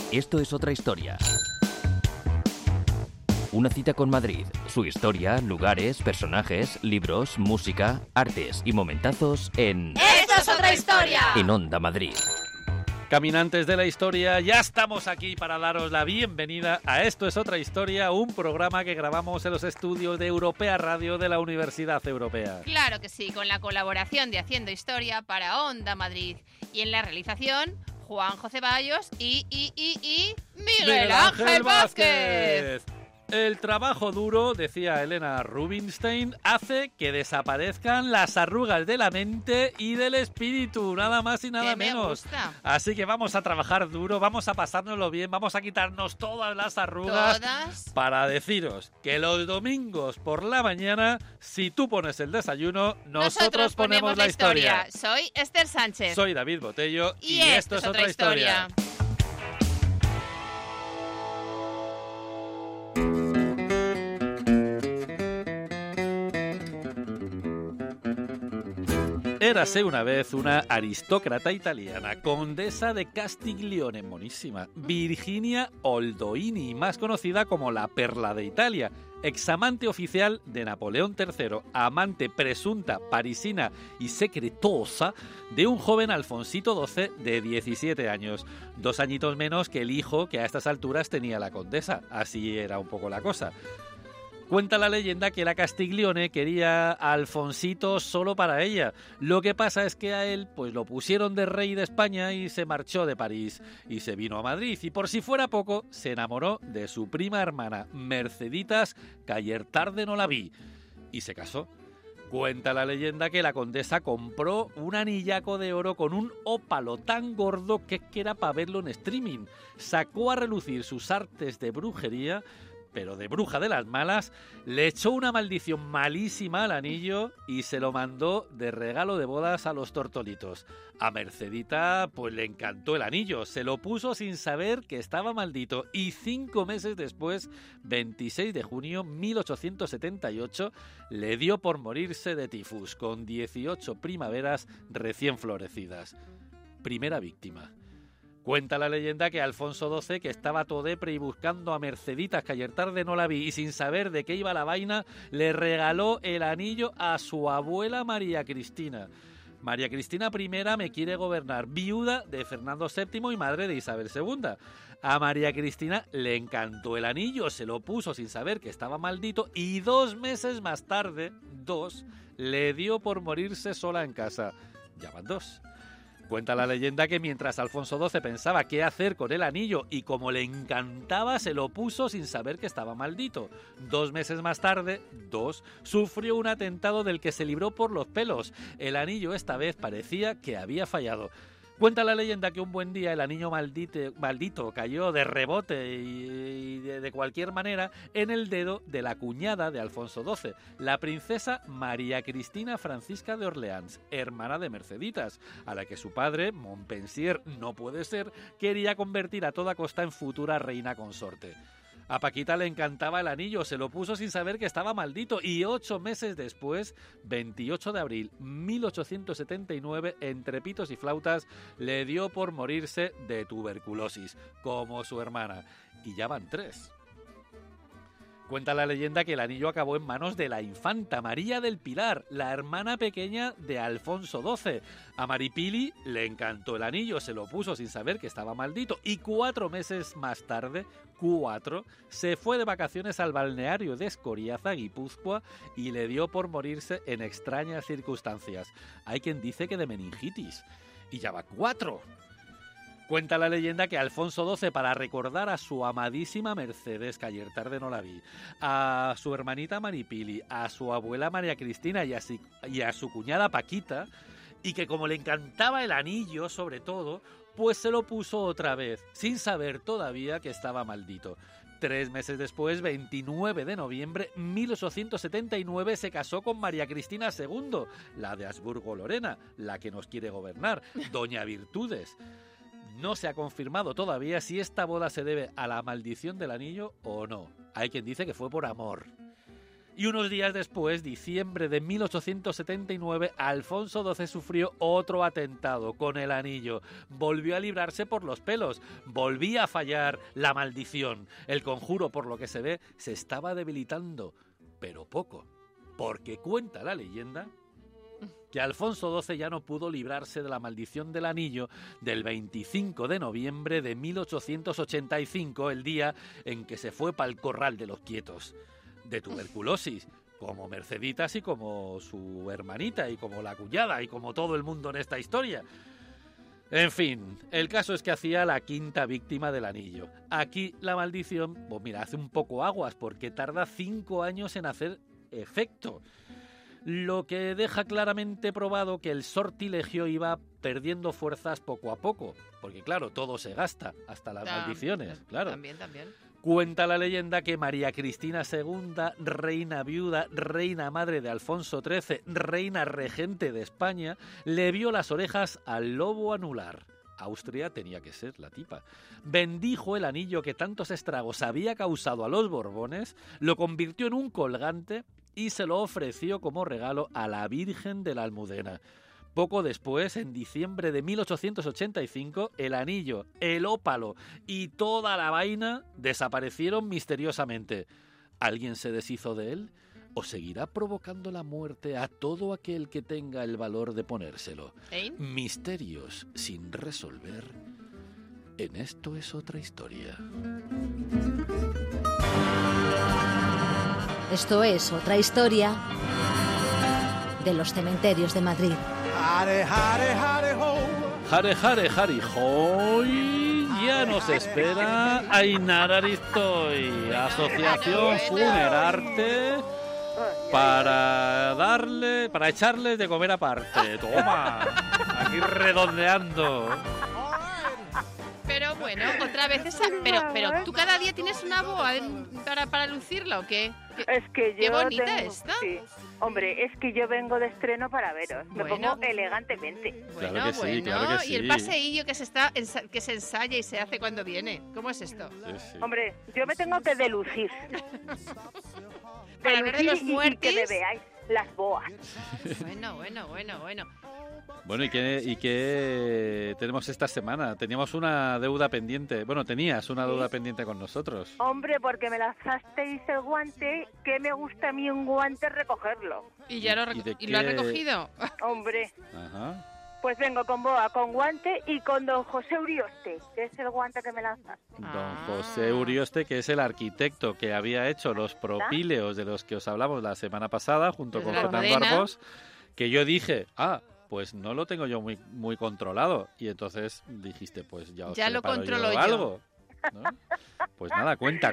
Esto es otra historia. Una cita con Madrid, su historia, lugares, personajes, libros, música, artes y momentazos en... ¡Esto es otra historia! En Onda Madrid. Caminantes de la historia, ya estamos aquí para daros la bienvenida a Esto es otra historia, un programa que grabamos en los estudios de Europea Radio de la Universidad Europea. Claro que sí, con la colaboración de Haciendo Historia para Onda Madrid. Y en la realización, Juanjo Ceballos y Miguel Ángel Vázquez. El trabajo duro, decía Elena Rubinstein, hace que desaparezcan las arrugas de la mente y del espíritu, nada más y nada menos. Así que vamos a trabajar duro, vamos a pasárnoslo bien, vamos a quitarnos todas las arrugas para deciros que los domingos por la mañana, si tú pones el desayuno, nosotros ponemos la historia. Soy Esther Sánchez. Soy David Botello y esto es otra historia. Érase una vez una aristócrata italiana, condesa de Castiglione, monísima, Virginia Oldoini, más conocida como la Perla de Italia, examante oficial de Napoleón III, amante presunta, parisina y secretosa de un joven Alfonsito XII de 17 años, 2 añitos menos que el hijo que a estas alturas tenía la condesa, así era un poco la cosa. Cuenta la leyenda que la Castiglione quería a Alfonsito solo para ella. Lo que pasa es que a él pues lo pusieron de rey de España y se marchó de París y se vino a Madrid. Y por si fuera poco, se enamoró de su prima hermana, Merceditas, que ayer tarde no la vi, y se casó. Cuenta la leyenda que la condesa compró un anillaco de oro con un ópalo tan gordo que era para verlo en streaming. Sacó a relucir sus artes de brujería, pero de bruja de las malas, le echó una maldición malísima al anillo y se lo mandó de regalo de bodas a los tortolitos. A Mercedita pues le encantó el anillo, se lo puso sin saber que estaba maldito y 5 meses después, 26 de junio 1878, le dio por morirse de tifus con 18 primaveras recién florecidas. Primera víctima. Cuenta la leyenda que Alfonso XII, que estaba todo depre y buscando a Merceditas, que ayer tarde no la vi, y sin saber de qué iba la vaina, le regaló el anillo a su abuela María Cristina. María Cristina I me quiere gobernar, viuda de Fernando VII y madre de Isabel II. A María Cristina le encantó el anillo, se lo puso sin saber que estaba maldito y 2 meses más tarde, le dio por morirse sola en casa. Ya van 2. Cuenta la leyenda que mientras Alfonso XII pensaba qué hacer con el anillo y como le encantaba, se lo puso sin saber que estaba maldito. 2 meses más tarde, sufrió un atentado del que se libró por los pelos. El anillo esta vez parecía que había fallado. Cuenta la leyenda que un buen día el anillo maldito cayó de rebote y de cualquier manera en el dedo de la cuñada de Alfonso XII, la princesa María Cristina Francisca de Orleans, hermana de Merceditas, a la que su padre, Montpensier no puede ser, quería convertir a toda costa en futura reina consorte. A Paquita le encantaba el anillo, se lo puso sin saber que estaba maldito y 8 meses después, 28 de abril 1879, entre pitos y flautas, le dio por morirse de tuberculosis, como su hermana. Y ya van 3. Cuenta la leyenda que el anillo acabó en manos de la infanta María del Pilar, la hermana pequeña de Alfonso XII. A Maripili le encantó el anillo, se lo puso sin saber que estaba maldito y 4 meses más tarde, se fue de vacaciones al balneario de Escoriaza, Guipúzcoa, y le dio por morirse en extrañas circunstancias. Hay quien dice que de meningitis. Y ya va 4. Cuenta la leyenda que Alfonso XII, para recordar a su amadísima Mercedes, que ayer tarde no la vi, a su hermanita Maripili, a su abuela María Cristina y a su cuñada Paquita, y que como le encantaba el anillo sobre todo, pues se lo puso otra vez, sin saber todavía que estaba maldito. 3 meses después, 29 de noviembre 1879, se casó con María Cristina II, la de Habsburgo-Lorena, la que nos quiere gobernar, Doña Virtudes. No se ha confirmado todavía si esta boda se debe a la maldición del anillo o no. Hay quien dice que fue por amor. Y unos días después, diciembre de 1879, Alfonso XII sufrió otro atentado con el anillo. Volvió a librarse por los pelos. Volvía a fallar la maldición. El conjuro, por lo que se ve, se estaba debilitando, pero poco. Porque cuenta la leyenda que Alfonso XII ya no pudo librarse de la maldición del anillo del 25 de noviembre de 1885, el día en que se fue pa'l corral de los quietos, de tuberculosis, como Merceditas y como su hermanita y como la cuñada y como todo el mundo en esta historia. En fin, el caso es que hacía la quinta víctima del anillo. Aquí la maldición, pues mira, hace un poco aguas porque tarda 5 años en hacer efecto. Lo que deja claramente probado que el sortilegio iba perdiendo fuerzas poco a poco. Porque claro, todo se gasta, hasta las maldiciones, claro. También. Cuenta la leyenda que María Cristina II, reina viuda, reina madre de Alfonso XIII, reina regente de España, le vio las orejas al lobo anular. Austria tenía que ser la tipa. Bendijo el anillo que tantos estragos había causado a los Borbones, lo convirtió en un colgante y se lo ofreció como regalo a la Virgen de la Almudena. Poco después, en diciembre de 1885, el anillo, el ópalo y toda la vaina desaparecieron misteriosamente. ¿Alguien se deshizo de él? ¿O seguirá provocando la muerte a todo aquel que tenga el valor de ponérselo? Misterios sin resolver. En Esto es otra historia. Esto es otra historia de los cementerios de Madrid. Hare, hare, hare, ho. Hare, hare, hare, hoy ya nos espera Ainara Aristoy, Asociación Funerarte, para echarles de comer aparte. Toma, aquí redondeando. Pero bueno, otra vez esa... Pero tú cada día tienes una boa para lucirla, ¿o qué? Es que yo qué bonita tengo, esta. Sí. Hombre, es que yo vengo de estreno para veros. Me Bueno. pongo elegantemente. Claro que sí, claro que sí. Y el paseillo que se ensaya y se hace cuando viene. ¿Cómo es esto? Sí. Hombre, yo me tengo que delucir. Para hablar de los y que muertis. me veáis las boas. Bueno. Bueno, ¿y qué tenemos esta semana? Teníamos una deuda pendiente. Bueno, tenías una deuda pendiente con nosotros. Hombre, porque me lanzasteis el guante, que me gusta a mí un guante recogerlo. ¿Y ya lo has recogido? Hombre, Ajá. pues vengo con boa, con guante y con don José Urioste, que es el guante que me lanzaste. Don José Urioste, que es el arquitecto que había hecho los propíleos de los que os hablamos la semana pasada, junto Desde con la Fernando Almudena. Arbós, que yo dije, pues no lo tengo yo muy controlado. Y entonces dijiste, pues ya os Ya lo preparo controlo yo. algo. ¿No? Pues nada, cuenta.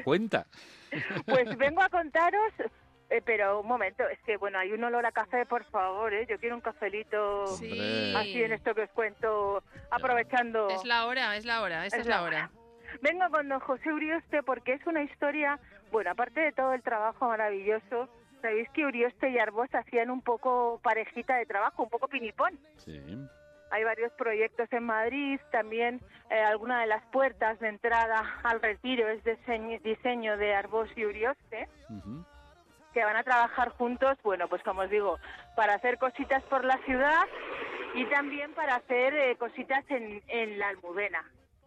Pues vengo a contaros, pero un momento, es que bueno, hay un olor a café, por favor, yo quiero un cafelito Sí. así en esto que os cuento, aprovechando. Es la hora, esta es la hora. Vengo con don José Urioste porque es una historia, bueno, aparte de todo el trabajo maravilloso, sabéis que Urioste y Arbós hacían un poco parejita de trabajo, un poco pinipón. Sí. Hay varios proyectos en Madrid, también alguna de las puertas de entrada al retiro es diseño de Arbós y Urioste, Uh-huh. que van a trabajar juntos, bueno, pues como os digo, para hacer cositas por la ciudad y también para hacer cositas en la Almudena.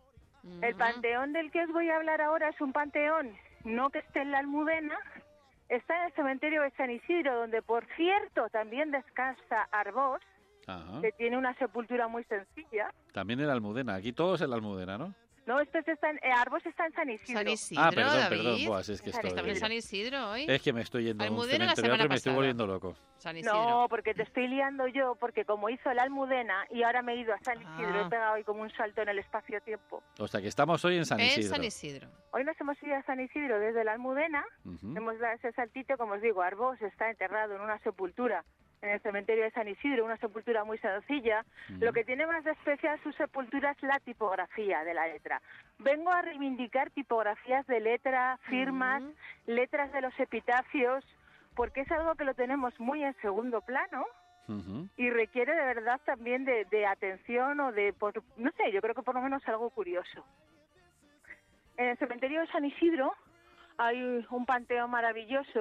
El panteón del que os voy a hablar ahora es un panteón no que esté en la Almudena, está en el cementerio de San Isidro, donde por cierto también descansa Arbós, Ajá. que tiene una sepultura muy sencilla. También en la Almudena, aquí todos en la Almudena, ¿no? No, Arbós está en San Isidro. San Isidro, Perdón, David. Buah, es que Estamos en San Isidro hoy. Es que me estoy yendo a un Almudena la cementerio a otro y me estoy semana volviendo loco. San Isidro. No, porque te estoy liando yo, porque como hizo la Almudena y ahora me he ido a San Isidro, he pegado ahí como un salto en el espacio-tiempo. O sea que estamos hoy en San Isidro. En San Isidro. Hoy nos hemos ido a San Isidro desde la Almudena, Ujú. hemos dado ese saltito, como os digo, Arbós está enterrado en una sepultura en el cementerio de San Isidro, una sepultura muy sencilla. Lo que tiene más de especial su sepultura es la tipografía de la letra. Vengo a reivindicar tipografías de letra, firmas, letras de los epitafios, porque es algo que lo tenemos muy en segundo plano Ujú. y requiere de verdad también de atención o no sé, yo creo que por lo menos algo curioso. En el cementerio de San Isidro hay un panteón maravilloso,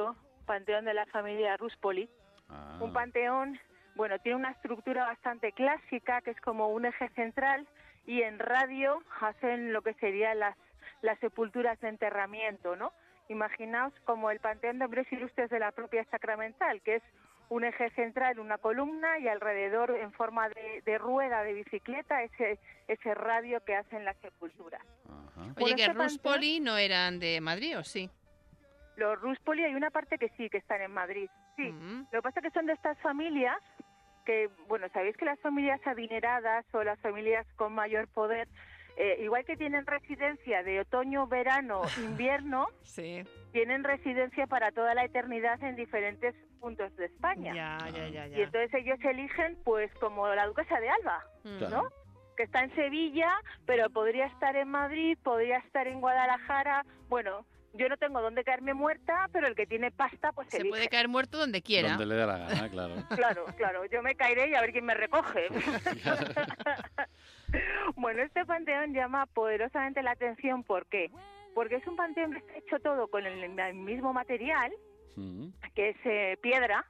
panteón de la familia Ruspoli. Un panteón, bueno, tiene una estructura bastante clásica, que es como un eje central, y en radio hacen lo que serían las sepulturas de enterramiento, ¿no? Imaginaos como el panteón de hombres ilustres de la propia Sacramental, que es un eje central, una columna, y alrededor, en forma de rueda de bicicleta, ese radio que hacen las sepulturas. Ajá. Oye, que este Ruspoli no eran de Madrid, ¿o sí? Los Ruspoli hay una parte que sí, que están en Madrid. Sí, Lo que pasa es que son de estas familias que, bueno, sabéis que las familias adineradas o las familias con mayor poder, igual que tienen residencia de otoño, verano, invierno, Sí. tienen residencia para toda la eternidad en diferentes puntos de España. Ya. Y entonces ellos eligen, pues, como la duquesa de Alba, Claro. ¿no? Que está en Sevilla, pero podría estar en Madrid, podría estar en Guadalajara. Bueno, yo no tengo dónde caerme muerta, pero el que tiene pasta, pues Se elige. puede caer muerto donde quiera. Donde le dé la gana, claro. Claro, yo me caeré y a ver quién me recoge. Bueno, este panteón llama poderosamente la atención, ¿por qué? Porque es un panteón que está hecho todo con el mismo material, que es piedra.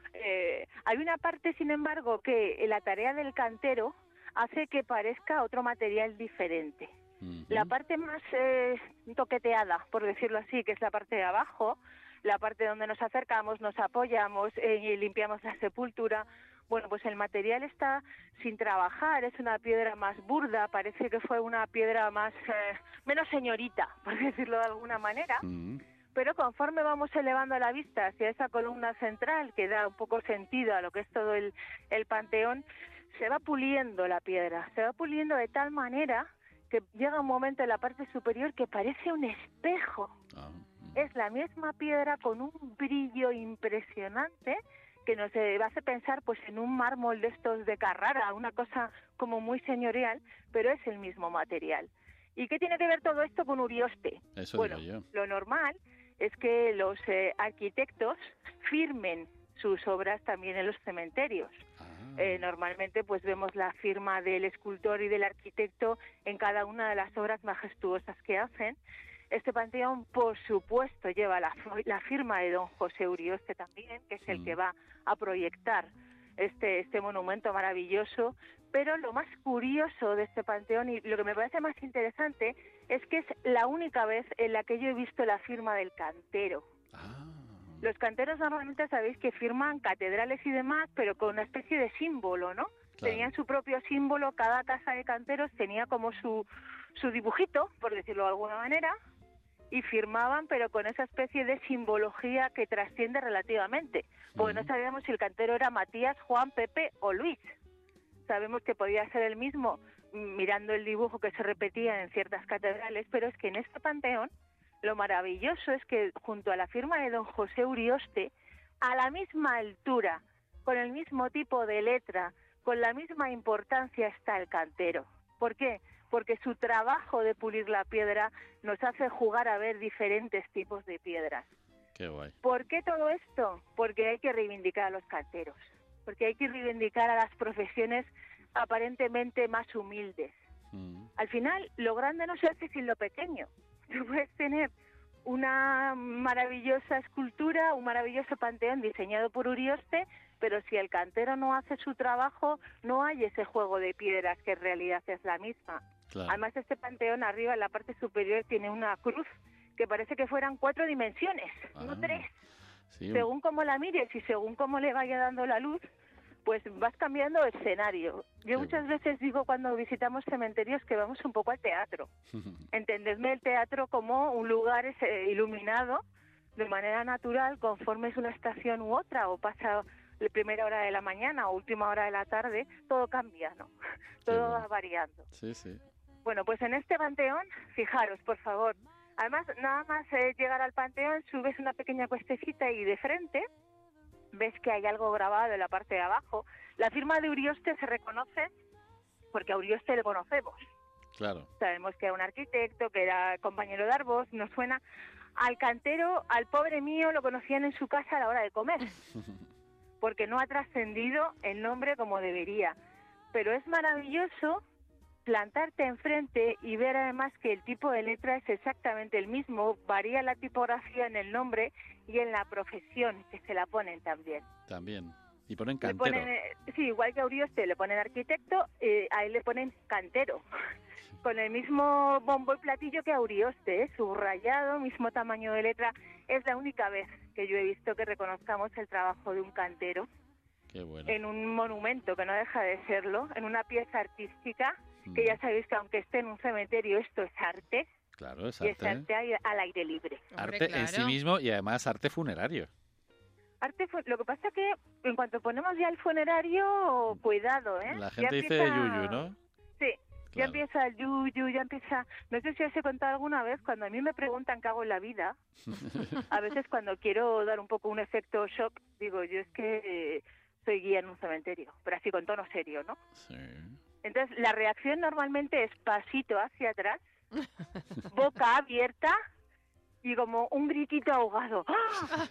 Hay una parte, sin embargo, que la tarea del cantero hace que parezca otro material diferente. La parte más toqueteada, por decirlo así, que es la parte de abajo, la parte donde nos acercamos, nos apoyamos y limpiamos la sepultura. Bueno, pues el material está sin trabajar, es una piedra más burda, parece que fue una piedra más menos señorita, por decirlo de alguna manera. Pero conforme vamos elevando la vista hacia esa columna central que da un poco sentido a lo que es todo el panteón, se va puliendo la piedra, se va puliendo de tal manera que llega un momento en la parte superior que parece un espejo. Es la misma piedra con un brillo impresionante que nos hace pensar pues en un mármol de estos de Carrara, una cosa como muy señorial, pero es el mismo material. ¿Y qué tiene que ver todo esto con Urioste? Eso Bueno, digo yo. lo normal es que los arquitectos firmen sus obras también en los cementerios. Normalmente pues vemos la firma del escultor y del arquitecto en cada una de las obras majestuosas que hacen. Este panteón, por supuesto, lleva la firma de don José Urioste también, que es el que va a proyectar este monumento maravilloso. Pero lo más curioso de este panteón, y lo que me parece más interesante, es que es la única vez en la que yo he visto la firma del cantero. Los canteros normalmente sabéis que firman catedrales y demás, pero con una especie de símbolo, ¿no? Claro. Tenían su propio símbolo, cada casa de canteros tenía como su dibujito, por decirlo de alguna manera, y firmaban, pero con esa especie de simbología que trasciende relativamente. Porque no sabíamos si el cantero era Matías, Juan, Pepe o Luis. Sabemos que podía ser el mismo mirando el dibujo que se repetía en ciertas catedrales, pero es que en este panteón lo maravilloso es que junto a la firma de don José Urioste, a la misma altura, con el mismo tipo de letra, con la misma importancia está el cantero. ¿Por qué? Porque su trabajo de pulir la piedra nos hace jugar a ver diferentes tipos de piedras. Qué guay. ¿Por qué todo esto? Porque hay que reivindicar a los canteros, porque hay que reivindicar a las profesiones aparentemente más humildes. Al final, lo grande no se hace sin lo pequeño. Tú puedes tener una maravillosa escultura, un maravilloso panteón diseñado por Urioste, pero si el cantero no hace su trabajo, no hay ese juego de piedras que en realidad es la misma. Claro. Además, este panteón arriba, en la parte superior, tiene una cruz que parece que fueran 4 dimensiones, no 3. Sí. Según cómo la mires y según cómo le vaya dando la luz, pues vas cambiando de escenario. Yo muchas veces digo cuando visitamos cementerios que vamos un poco al teatro. Entendedme el teatro como un lugar iluminado de manera natural conforme es una estación u otra, o pasa la primera hora de la mañana o última hora de la tarde, todo cambia, ¿no? Todo va variando. Sí, sí. Bueno, pues en este panteón, fijaros, por favor. Además, nada más llegar al panteón, subes una pequeña cuestecita y de frente ves que hay algo grabado en la parte de abajo. La firma de Urioste se reconoce porque a Urioste le conocemos. Claro. Sabemos que era un arquitecto, que era compañero de Arbós, nos suena. Al cantero, al pobre mío, lo conocían en su casa a la hora de comer, porque no ha trascendido el nombre como debería. Pero es maravilloso plantarte enfrente y ver además que el tipo de letra es exactamente el mismo, varía la tipografía en el nombre y en la profesión que se la ponen también. También. Y ponen Le cantero. ponen, sí, igual que a Urioste le ponen arquitecto, a él le ponen cantero. Con el mismo bombo y platillo que a Urioste, subrayado, mismo tamaño de letra. Es la única vez que yo he visto que reconozcamos el trabajo de un cantero. Qué bueno. En un monumento, que no deja de serlo, en una pieza artística, que ya sabéis que aunque esté en un cementerio, esto es arte. Claro, es Y es arte. arte al aire libre. Arte en sí claro. mismo y además arte funerario. Lo que pasa que en cuanto ponemos ya el funerario, cuidado, ¿eh? La Ya gente dice empieza- yuyu, ¿no? Sí, ya Claro. empieza el yuyu, ya empieza... No sé si os he contado alguna vez, cuando a mí me preguntan qué hago en la vida, a veces cuando quiero dar un poco un efecto shock, digo, yo es que soy guía en un cementerio, pero así con tono serio, ¿no? Sí. Entonces, la reacción normalmente es pasito hacia atrás, boca abierta y como un gritito ahogado. ¡Ah!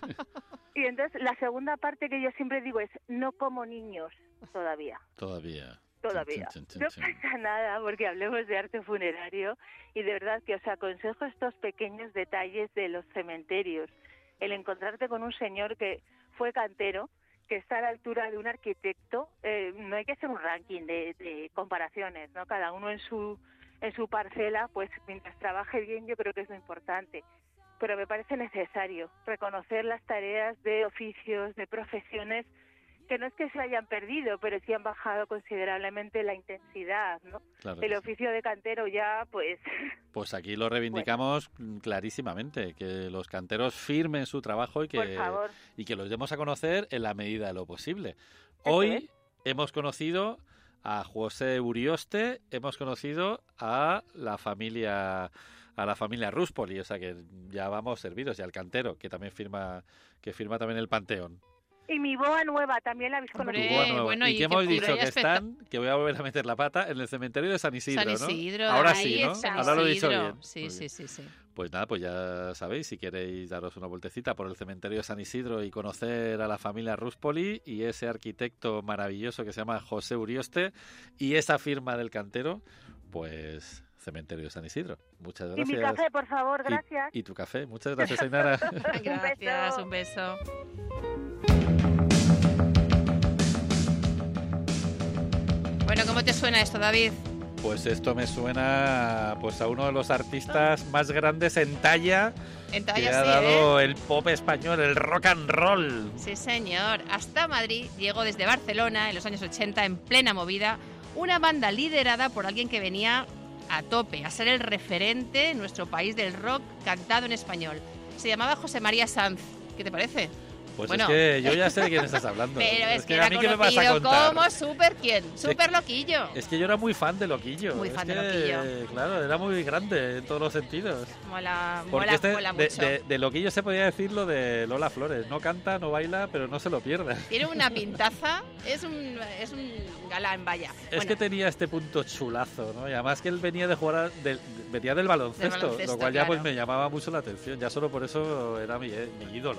Y entonces, la segunda parte que yo siempre digo es, no como niños todavía. Todavía. Todavía. Chin, chin, No chin, chin. pasa nada porque hablemos de arte funerario y de verdad que os aconsejo estos pequeños detalles de los cementerios. El encontrarte con un señor que fue cantero, que está a la altura de un arquitecto, no hay que hacer un ranking de comparaciones, ¿no? Cada uno en su parcela, pues mientras trabaje bien yo creo que es lo importante. Pero me parece necesario reconocer las tareas de oficios, de profesiones, que no es que se hayan perdido, pero sí han bajado considerablemente la intensidad, ¿no? Claro El que sí. oficio de cantero ya, pues... Pues aquí lo reivindicamos clarísimamente, que los canteros firmen su trabajo y Por favor. que los demos a conocer en la medida de lo posible. Eso Hoy es. hemos conocido a José Urioste, hemos conocido a la familia Ruspoli, o sea que ya vamos servidos, y al cantero, que también firma también el Panteón. Y mi boa nueva también la habéis Hombre, conocido. Buah, nueva. bueno, y y que que hemos dicho pura y que están, que voy a volver a meter la pata, en el cementerio de San Isidro, San Isidro, ¿no? Ahora ahí sí, ¿no? es San Ahora lo he dicho Isidro. bien. Sí, Muy sí, bien. sí, sí. Pues nada, pues ya sabéis, si queréis daros una vueltecita por el cementerio de San Isidro y conocer a la familia Ruspoli y ese arquitecto maravilloso que se llama José Urioste y esa firma del cantero, pues cementerio de San Isidro. Muchas Y gracias. mi café, por favor, Y- gracias. Y tu café. Muchas gracias, Ainara. Gracias, beso. un beso. Bueno, ¿cómo te suena esto, David? Pues esto me suena pues a uno de los artistas más grandes en talla En que talla ha sí, dado el pop español, el rock and roll. Sí, señor. Hasta Madrid llegó desde Barcelona en los años 80 en plena movida, una banda liderada por alguien que venía a tope, a ser el referente en nuestro país del rock cantado en español. Se llamaba José María Sanz. ¿Qué te parece? Pues Bueno. es que yo ya sé de quién estás hablando. Pero es que a era mí qué me vas a conocido contar. como Super quién, Super Loquillo. Es que yo era muy fan de Loquillo. Muy Es fan de que, Loquillo. Claro, era muy grande en todos los sentidos. Mola, Porque mola mucho. de Loquillo se podía decir lo de Lola Flores. No canta, no baila, pero no se lo pierda. Tiene una pintaza, es un galán, vaya. Es Bueno, que tenía este punto chulazo, ¿no? Y además que él venía de jugar, venía del baloncesto, lo cual ya pues claro. me llamaba mucho la atención. Ya solo por eso era mi ídolo.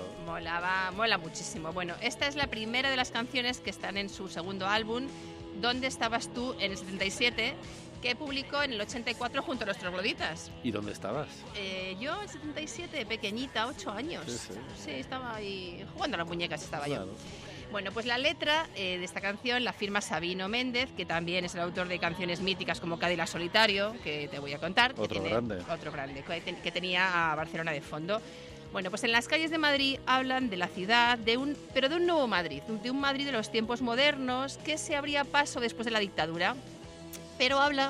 mola muchísimo. Bueno, esta es la primera de las canciones que están en su segundo álbum, ¿Dónde estabas tú?, en el 77, que publicó en el 84 junto a los Trogloditas. ¿Y dónde estabas? Yo en el 77, pequeñita, 8 años. Sí, sí. Sí, estaba ahí jugando a las muñecas, estaba Claro. yo. Bueno, pues la letra de esta canción la firma Sabino Méndez, que también es el autor de canciones míticas como Cádiz Solitario, que te voy a contar. que Otro tiene- grande. Otro grande, que tenía a Barcelona de fondo. Bueno, pues en las calles de Madrid hablan de la ciudad, pero de un nuevo Madrid, de un Madrid de los tiempos modernos que se abría paso después de la dictadura, pero habla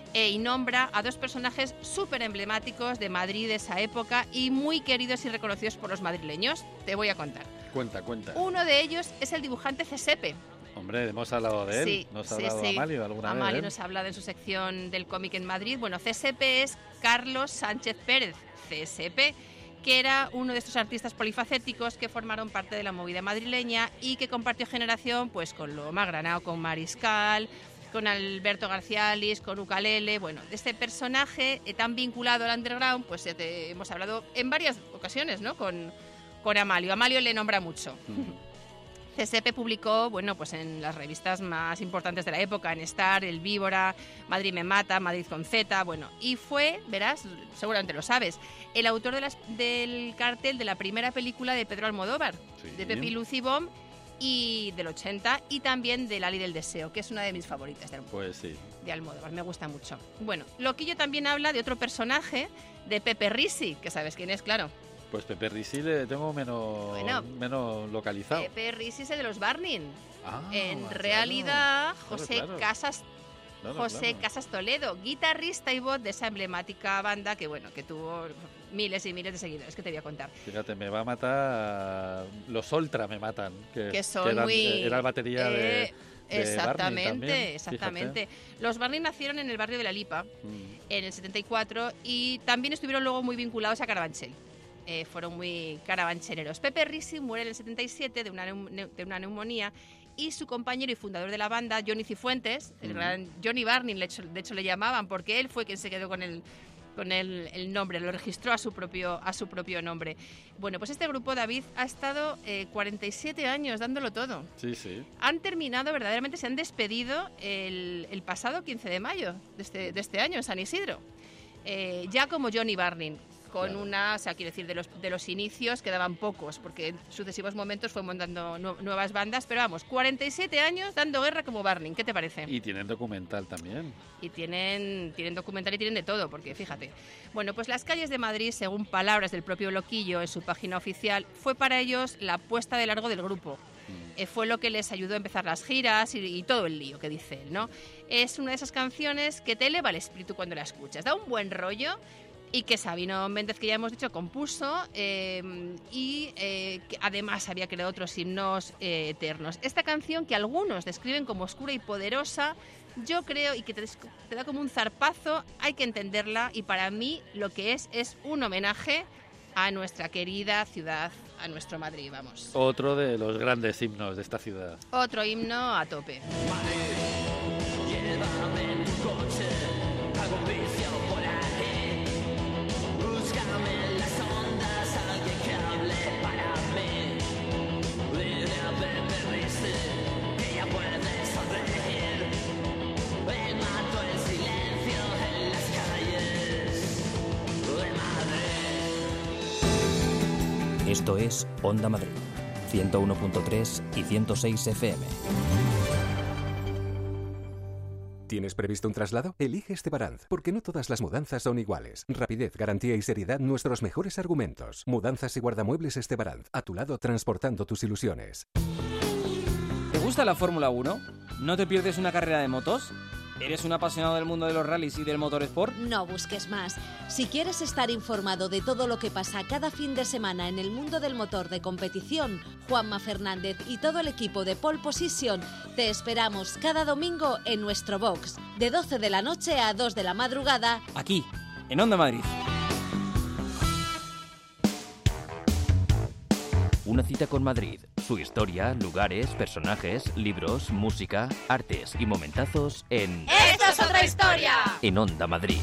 y nombra a dos personajes súper emblemáticos de Madrid de esa época y muy queridos y reconocidos por los madrileños. Te voy a contar. Cuenta. Uno de ellos es el dibujante Cesepe. Hombre, hemos hablado de él. Sí, Nos ha sí, hablado sí. Amalio alguna vez. Amalio ¿eh? nos ha hablado en su sección del cómic en Madrid. Bueno, Cesepe es Carlos Sánchez Pérez, Cesepe, que era uno de estos artistas polifacéticos que formaron parte de la movida madrileña y que compartió generación pues con Loma Granado, con Mariscal, con Alberto García Alis, con Ukalele. Bueno, de este personaje tan vinculado al underground, pues ya te hemos hablado en varias ocasiones, ¿no? Con Amalio. Amalio le nombra mucho. CSP publicó, bueno, pues en las revistas más importantes de la época, en Star, El Víbora, Madrid me mata, Madrid con Z, bueno, y fue, verás, seguramente lo sabes, el autor del cartel de la primera película de Pedro Almodóvar, Sí. de Pepi Lucibom, y del 80, y también de Lali del Deseo, que es una de mis favoritas Pues sí. de Almodóvar, me gusta mucho. Bueno, Loquillo también habla de otro personaje, de Pepe Risi, que sabes quién es, claro. Pues Pepe Risi le tengo menos localizado. Pepe Risi es el de los Barney. En claro. realidad, Claro, José claro. Casas Claro. Casas Toledo, guitarrista y voz de esa emblemática banda que tuvo miles y miles de seguidores, que te voy a contar. Fíjate, me va a matar... Los Oltra me matan. Que son eran, muy... Era la batería de Barney también, exactamente. Los Barney nacieron en el barrio de La Lipa, en el 74, y también estuvieron luego muy vinculados a Carabanchel. Fueron muy carabanchereros. Pepe Risi muere en el 77 de una neumonía, y su compañero y fundador de la banda, Johnny Cifuentes, el gran Johnny Barney, de hecho le llamaban, porque él fue quien se quedó con el nombre, lo registró a su propio nombre. Bueno, pues este grupo, David, ha estado 47 años dándolo todo. Sí, sí. Han terminado, verdaderamente se han despedido el pasado 15 de mayo de este año en San Isidro, ya como Johnny Barney. Con Claro. quiero decir, de los inicios quedaban pocos, porque en sucesivos momentos fue montando nuevas bandas, pero vamos, 47 años dando guerra como Barney, ¿qué te parece? Y tienen documental también. Y tienen documental y tienen de todo, porque fíjate. Bueno, pues Las calles de Madrid, según palabras del propio Loquillo en su página oficial, fue para ellos la puesta de largo del grupo. Fue lo que les ayudó a empezar las giras y todo el lío que dice él, ¿no? Es una de esas canciones que te eleva el espíritu cuando la escuchas, da un buen rollo, y que Sabino Méndez, que ya hemos dicho, compuso, que además había creado otros himnos eternos. Esta canción, que algunos describen como oscura y poderosa, yo creo, y que te da como un zarpazo, hay que entenderla, y para mí lo que es un homenaje a nuestra querida ciudad, a nuestro Madrid, vamos. Otro de los grandes himnos de esta ciudad. Otro himno a tope. Esto es Onda Madrid, 101.3 y 106 FM. ¿Tienes previsto un traslado? Elige Estebaranz, porque no todas las mudanzas son iguales. Rapidez, garantía y seriedad, nuestros mejores argumentos. Mudanzas y guardamuebles Estebaranz, a tu lado transportando tus ilusiones. ¿Te gusta la Fórmula 1? ¿No te pierdes una carrera de motos? ¿Eres un apasionado del mundo de los rallies y del motorsport? No busques más. Si quieres estar informado de todo lo que pasa cada fin de semana en el mundo del motor de competición, Juanma Fernández y todo el equipo de Pole Position te esperamos cada domingo en nuestro box, de 12 de la noche a 2 de la madrugada, Aquí, en Onda Madrid. Una cita con Madrid, su historia, lugares, personajes, libros, música, artes y momentazos en... ¡Esto es otra historia! En Onda Madrid.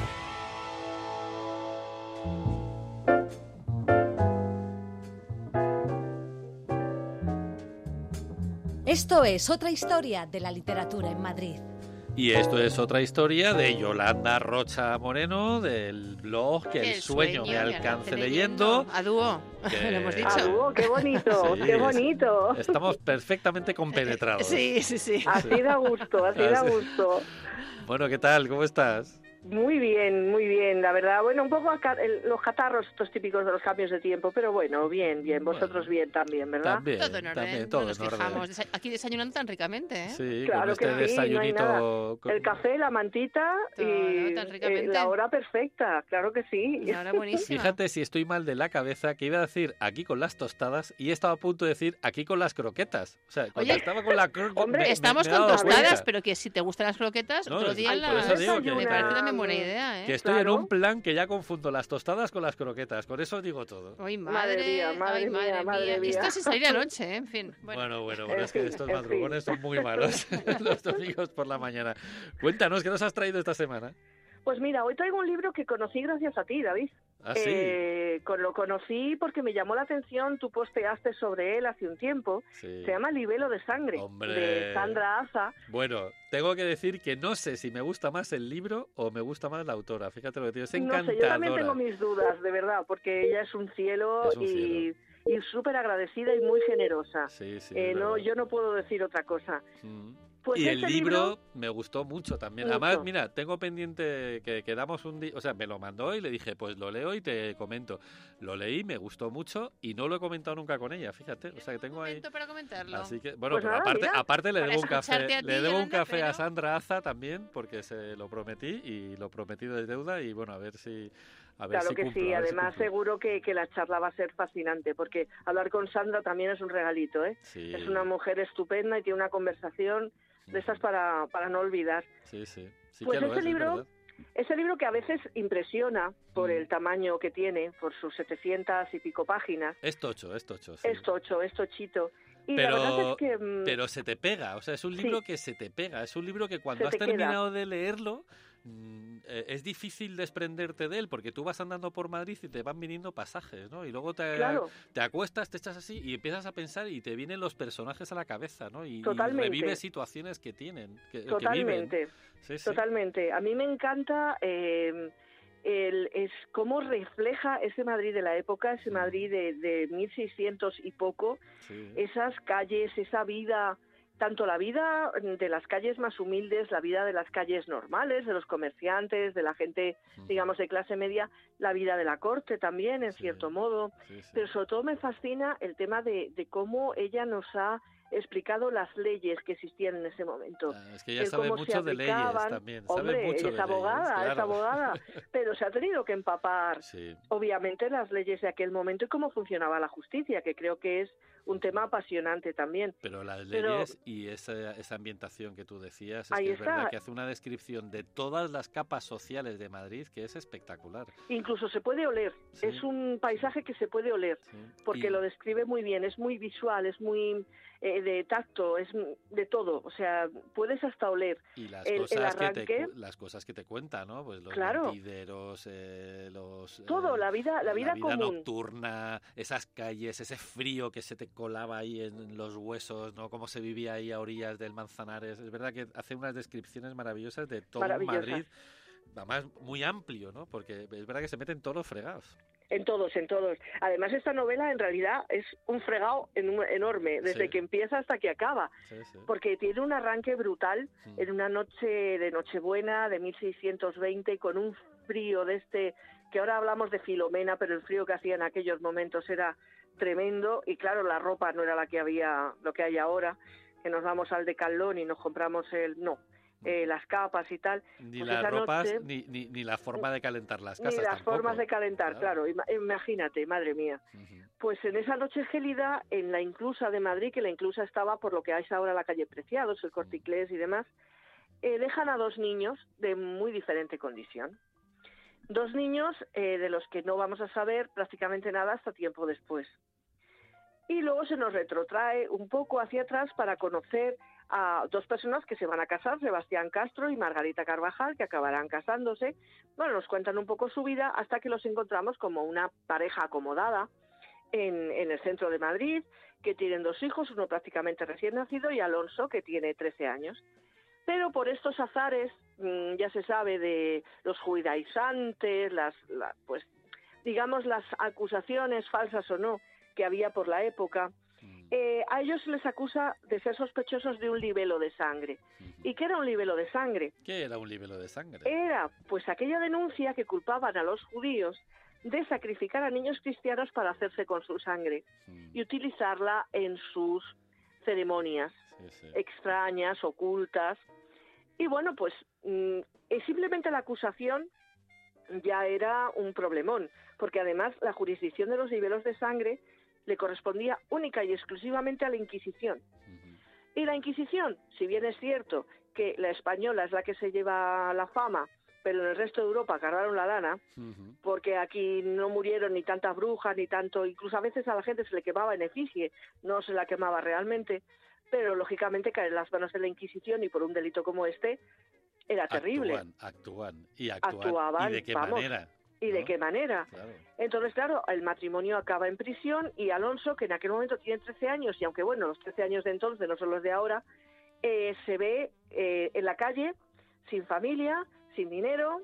Esto es otra historia de la literatura en Madrid. Y esto es otra historia de Yolanda Rocha Moreno, del blog Que el sueño me alcance leyendo. A dúo, Que- lo hemos Ah, dicho. qué bonito, Sí, qué bonito. Estamos perfectamente compenetrados. Sí. Así da gusto, así da gusto. Bueno, ¿qué tal? ¿Cómo estás? Muy bien, la verdad. Bueno, un poco los catarros estos típicos de los cambios de tiempo, pero bueno, bien. Vosotros Bueno, bien también, ¿verdad? También, Todo en orden, también, todo no nos en orden. quejamos. Aquí desayunando tan ricamente, ¿eh? Sí, Claro con este que sí, no hay desayunito. nada. El café, la mantita Todo, y tan ricamente. la hora perfecta, claro que sí. Una hora buenísima. Fíjate si estoy mal de la cabeza, que iba a decir aquí con las tostadas y estaba a punto de decir aquí con las croquetas. O sea, cuando Oye, estaba con la croqueta. hombre, Estamos he con dado tostadas, cuenta. pero que si te gustan las croquetas, No, otro día por las... eso digo que- Me parece también buena idea, ¿eh? Que estoy Claro. en un plan que ya confundo las tostadas con las croquetas. Con eso digo todo. Ay, Madre mía, madre mía, madre mía. Esto sin salir de anoche, ¿eh? En fin. Bueno, En es que fin, estos en madrugones fin. son muy malos. Los domingos por la mañana. Cuéntanos, ¿qué nos has traído esta semana? Pues mira, hoy traigo un libro que conocí gracias a ti, David. ¿Ah, sí? Lo conocí porque me llamó la atención, tú posteaste sobre él hace un tiempo. Sí. Se llama Libelo de Sangre, ¡Hombre! de Sandra Aza. Bueno, tengo que decir que no sé si me gusta más el libro o me gusta más la autora. Fíjate lo que te digo, es encantadora. No sé, yo también tengo mis dudas, de verdad, porque ella es un cielo, y súper agradecida y muy generosa. Sí, sí, yo no puedo decir otra cosa. Pues y el libro me gustó mucho también. Mucho. Además, mira, tengo pendiente que quedamos un día... O sea, me lo mandó y le dije, pues lo leo y te comento. Lo leí, me gustó mucho y no lo he comentado nunca con ella, fíjate. O sea, que tengo ahí... para comentarlo. Así que, bueno, pues pero nada, aparte le debo un café. Le debo un café pero... a Sandra Aza también, porque se lo prometí y lo prometí de deuda y bueno, a ver si... Claro que sí, además seguro que la charla va a ser fascinante, porque hablar con Sandra también es un regalito, ¿eh? Sí. Es una mujer estupenda y tiene una conversación de esas para no olvidar. Sí, sí. Sí pues que ese libro que a veces impresiona por el tamaño que tiene, por sus 700 y pico páginas. Es tocho, sí. Es tochito. Y la verdad es que... pero se te pega, o sea, es un libro que se te pega, es un libro que cuando has te terminado de leerlo... es difícil desprenderte de él porque tú vas andando por Madrid y te van viniendo pasajes, ¿no? Y luego te acuestas, te echas así y empiezas a pensar y te vienen los personajes a la cabeza, ¿no? Y revives situaciones que tienen, que viven. Totalmente. A mí me encanta es cómo refleja ese Madrid de la época, ese Madrid de 1600 y poco, esas calles, esa vida... Tanto la vida de las calles más humildes, la vida de las calles normales, de los comerciantes, de la gente, digamos, de clase media, la vida de la corte también, en cierto modo. Pero sobre todo me fascina el tema de cómo ella nos ha explicado las leyes que existían en ese momento. Es que ella sabe mucho de leyes también. Hombre, es abogada, pero se ha tenido que empapar, obviamente, las leyes de aquel momento y cómo funcionaba la justicia, que creo que es un tema apasionante también. Pero las leyes y esa ambientación que tú decías, es verdad que hace una descripción de todas las capas sociales de Madrid que es espectacular. Incluso se puede oler, es un paisaje que se puede oler, porque lo describe muy bien, es muy visual, es muy de tacto, es de todo, o sea, puedes hasta oler. Y las cosas que te cuentan, ¿no? Pues los mentideros, todo, la vida común. Nocturna, esas calles, ese frío que se te colaba ahí en los huesos, ¿no? Cómo se vivía ahí a orillas del Manzanares. Es verdad que hace unas descripciones maravillosas de todo Madrid, además muy amplio, ¿no? Porque es verdad que se meten todos los fregados. En todos. Además, esta novela en realidad es un fregado enorme, desde que empieza hasta que acaba, porque tiene un arranque brutal en una noche de Nochebuena de 1620, con un frío de que ahora hablamos de Filomena, pero el frío que hacía en aquellos momentos era tremendo, y claro, la ropa no era lo que hay ahora, que nos vamos al Decathlon y nos compramos las capas y tal. Ni las ropas, ni la forma de calentar las casas. Ni las formas de calentar, claro. Imagínate, madre mía. Pues en esa noche gélida, en la Inclusa de Madrid, que la Inclusa estaba por lo que es ahora la calle Preciados, el Corte Inglés y demás, dejan a 2 niños de muy diferente condición. 2 niños de los que no vamos a saber prácticamente nada hasta tiempo después. Y luego se nos retrotrae un poco hacia atrás para conocer a 2 personas que se van a casar, Sebastián Castro y Margarita Carvajal, que acabarán casándose. Bueno, nos cuentan un poco su vida hasta que los encontramos como una pareja acomodada en el centro de Madrid, que tienen 2 hijos, uno prácticamente recién nacido y Alonso, que tiene 13 años. Pero por estos azares, ya se sabe de los judaizantes, pues digamos las acusaciones, falsas o no, que había por la época, a ellos se les acusa de ser sospechosos de un libelo de sangre. ¿Y qué era un libelo de sangre? ¿Qué era un libelo de sangre? Era, pues, aquella denuncia que culpaban a los judíos de sacrificar a niños cristianos para hacerse con su sangre y utilizarla en sus ceremonias extrañas, ocultas. Y bueno, pues simplemente la acusación ya era un problemón, porque además la jurisdicción de los libelos de sangre le correspondía única y exclusivamente a la Inquisición. Y la Inquisición, si bien es cierto que la española es la que se lleva la fama, pero en el resto de Europa cargaron la lana, porque aquí no murieron ni tantas brujas, ni tanto, incluso a veces a la gente se le quemaba en efigie, no se la quemaba realmente, pero lógicamente caer en las manos de la Inquisición y por un delito como este era terrible. Actuaban. ¿Y de qué manera? ¿Y de qué manera? Claro. Entonces, claro, el matrimonio acaba en prisión y Alonso, que en aquel momento tiene 13 años, y aunque bueno, los 13 años de entonces no son los de ahora, se ve en la calle, sin familia, sin dinero,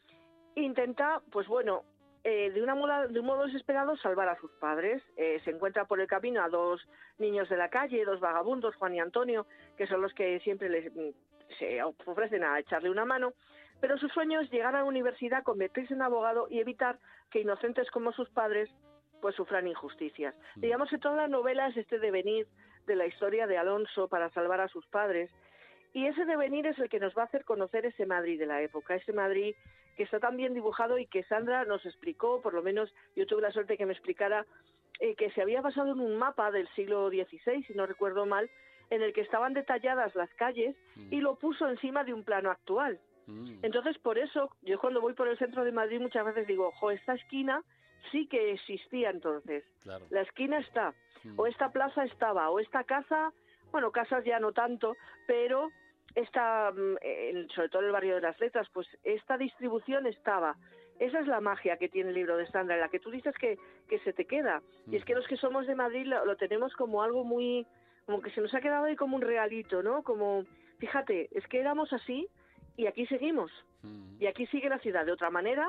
intenta, pues bueno, de un modo desesperado salvar a sus padres. Se encuentra por el camino a 2 niños de la calle, 2 vagabundos, Juan y Antonio, que son los que siempre se ofrecen a echarle una mano, pero su sueño es llegar a la universidad, convertirse en abogado y evitar que inocentes como sus padres pues sufran injusticias. Digamos que toda la novela es este devenir de la historia de Alonso para salvar a sus padres, y ese devenir es el que nos va a hacer conocer ese Madrid de la época, ese Madrid que está tan bien dibujado y que Sandra nos explicó, por lo menos yo tuve la suerte de que me explicara, que se había basado en un mapa del siglo XVI, si no recuerdo mal, en el que estaban detalladas las calles y lo puso encima de un plano actual. Entonces, por eso, yo cuando voy por el centro de Madrid muchas veces digo, esta esquina sí que existía entonces. Claro. La esquina está, o esta plaza estaba, o esta casa, bueno, casas ya no tanto, pero esta, sobre todo en el barrio de las Letras, pues esta distribución estaba. Esa es la magia que tiene el libro de Sandra, en la que tú dices que se te queda. Y es que los que somos de Madrid lo tenemos como algo muy, como que se nos ha quedado ahí como un realito, ¿no? Como, fíjate, es que éramos así y aquí seguimos. Y aquí sigue la ciudad de otra manera,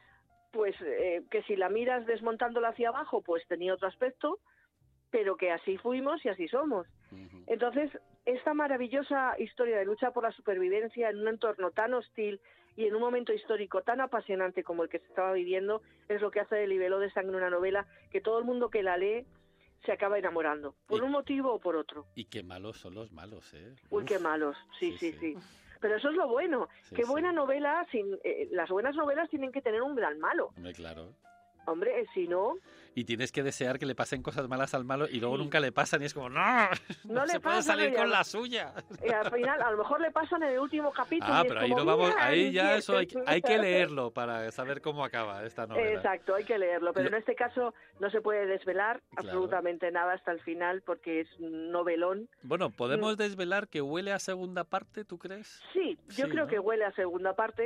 pues que si la miras desmontándola hacia abajo, pues tenía otro aspecto, pero que así fuimos y así somos. Entonces, esta maravillosa historia de lucha por la supervivencia en un entorno tan hostil y en un momento histórico tan apasionante como el que se estaba viviendo, es lo que hace de Libelo de Sangre una novela que todo el mundo que la lee se acaba enamorando, por un motivo o por otro. Y qué malos son los malos, ¿eh? Uy, qué malos, sí. Pero eso es lo bueno, qué buena novela, las buenas novelas tienen que tener un gran malo. Hombre, claro. Hombre, si no... Y tienes que desear que le pasen cosas malas al malo y luego nunca le pasan y es como, no le se puede pasa, salir con la suya. Y al final, a lo mejor le pasan en el último capítulo. Pero ahí no vamos, ahí ya eso hay que leerlo para saber cómo acaba esta novela. Exacto, hay que leerlo, pero en este caso no se puede desvelar absolutamente nada hasta el final porque es un novelón. Bueno, ¿podemos desvelar que huele a segunda parte, tú crees? Sí, yo creo que huele a segunda parte,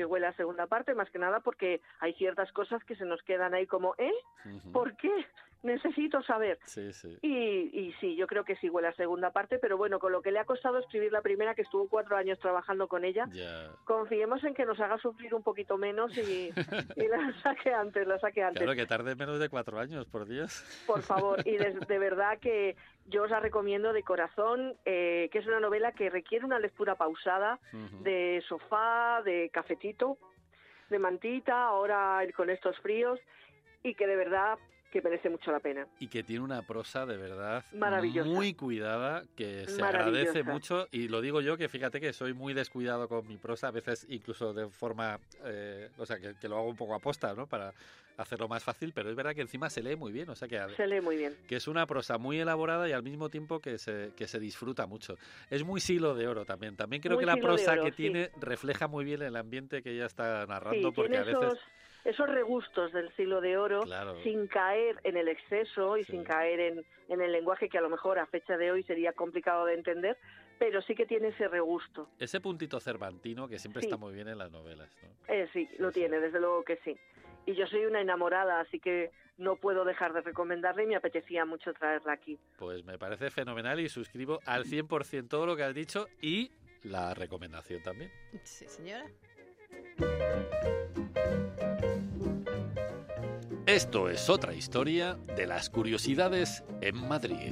más que nada porque hay ciertas cosas que se nos quedan ahí como, ¿por qué? Necesito saber. Sí. Y sí, yo creo que sí huele a segunda parte, pero bueno, con lo que le ha costado escribir la primera, que estuvo 4 años trabajando con ella, confiemos en que nos haga sufrir un poquito menos y la saque antes. Claro, que tarde menos de 4 años, por Dios. Por favor, y de verdad que yo os la recomiendo de corazón, que es una novela que requiere una lectura pausada, de sofá, de cafetito, de mantita, ahora con estos fríos, y que de verdad que merece mucho la pena. Y que tiene una prosa de verdad maravillosa, muy cuidada, que se agradece mucho, y lo digo yo, que fíjate que soy muy descuidado con mi prosa, a veces incluso de forma, o sea, que lo hago un poco aposta, ¿no?, para hacerlo más fácil, pero es verdad que encima se lee muy bien, o sea que se lee muy bien. Que es una prosa muy elaborada y al mismo tiempo que se disfruta mucho. Es muy Siglo de Oro también. También creo que la prosa que tiene refleja muy bien el ambiente que ella está narrando, porque a veces esos regustos del Siglo de Oro, sin caer en el exceso y sin caer en el lenguaje que a lo mejor a fecha de hoy sería complicado de entender, pero sí que tiene ese regusto. Ese puntito cervantino que siempre está muy bien en las novelas, ¿no? Sí, lo tiene, desde luego que sí. Y yo soy una enamorada, así que no puedo dejar de recomendarla y me apetecía mucho traerla aquí. Pues me parece fenomenal y suscribo al 100% todo lo que has dicho y la recomendación también. Sí, señora. Esto es otra historia de las curiosidades en Madrid.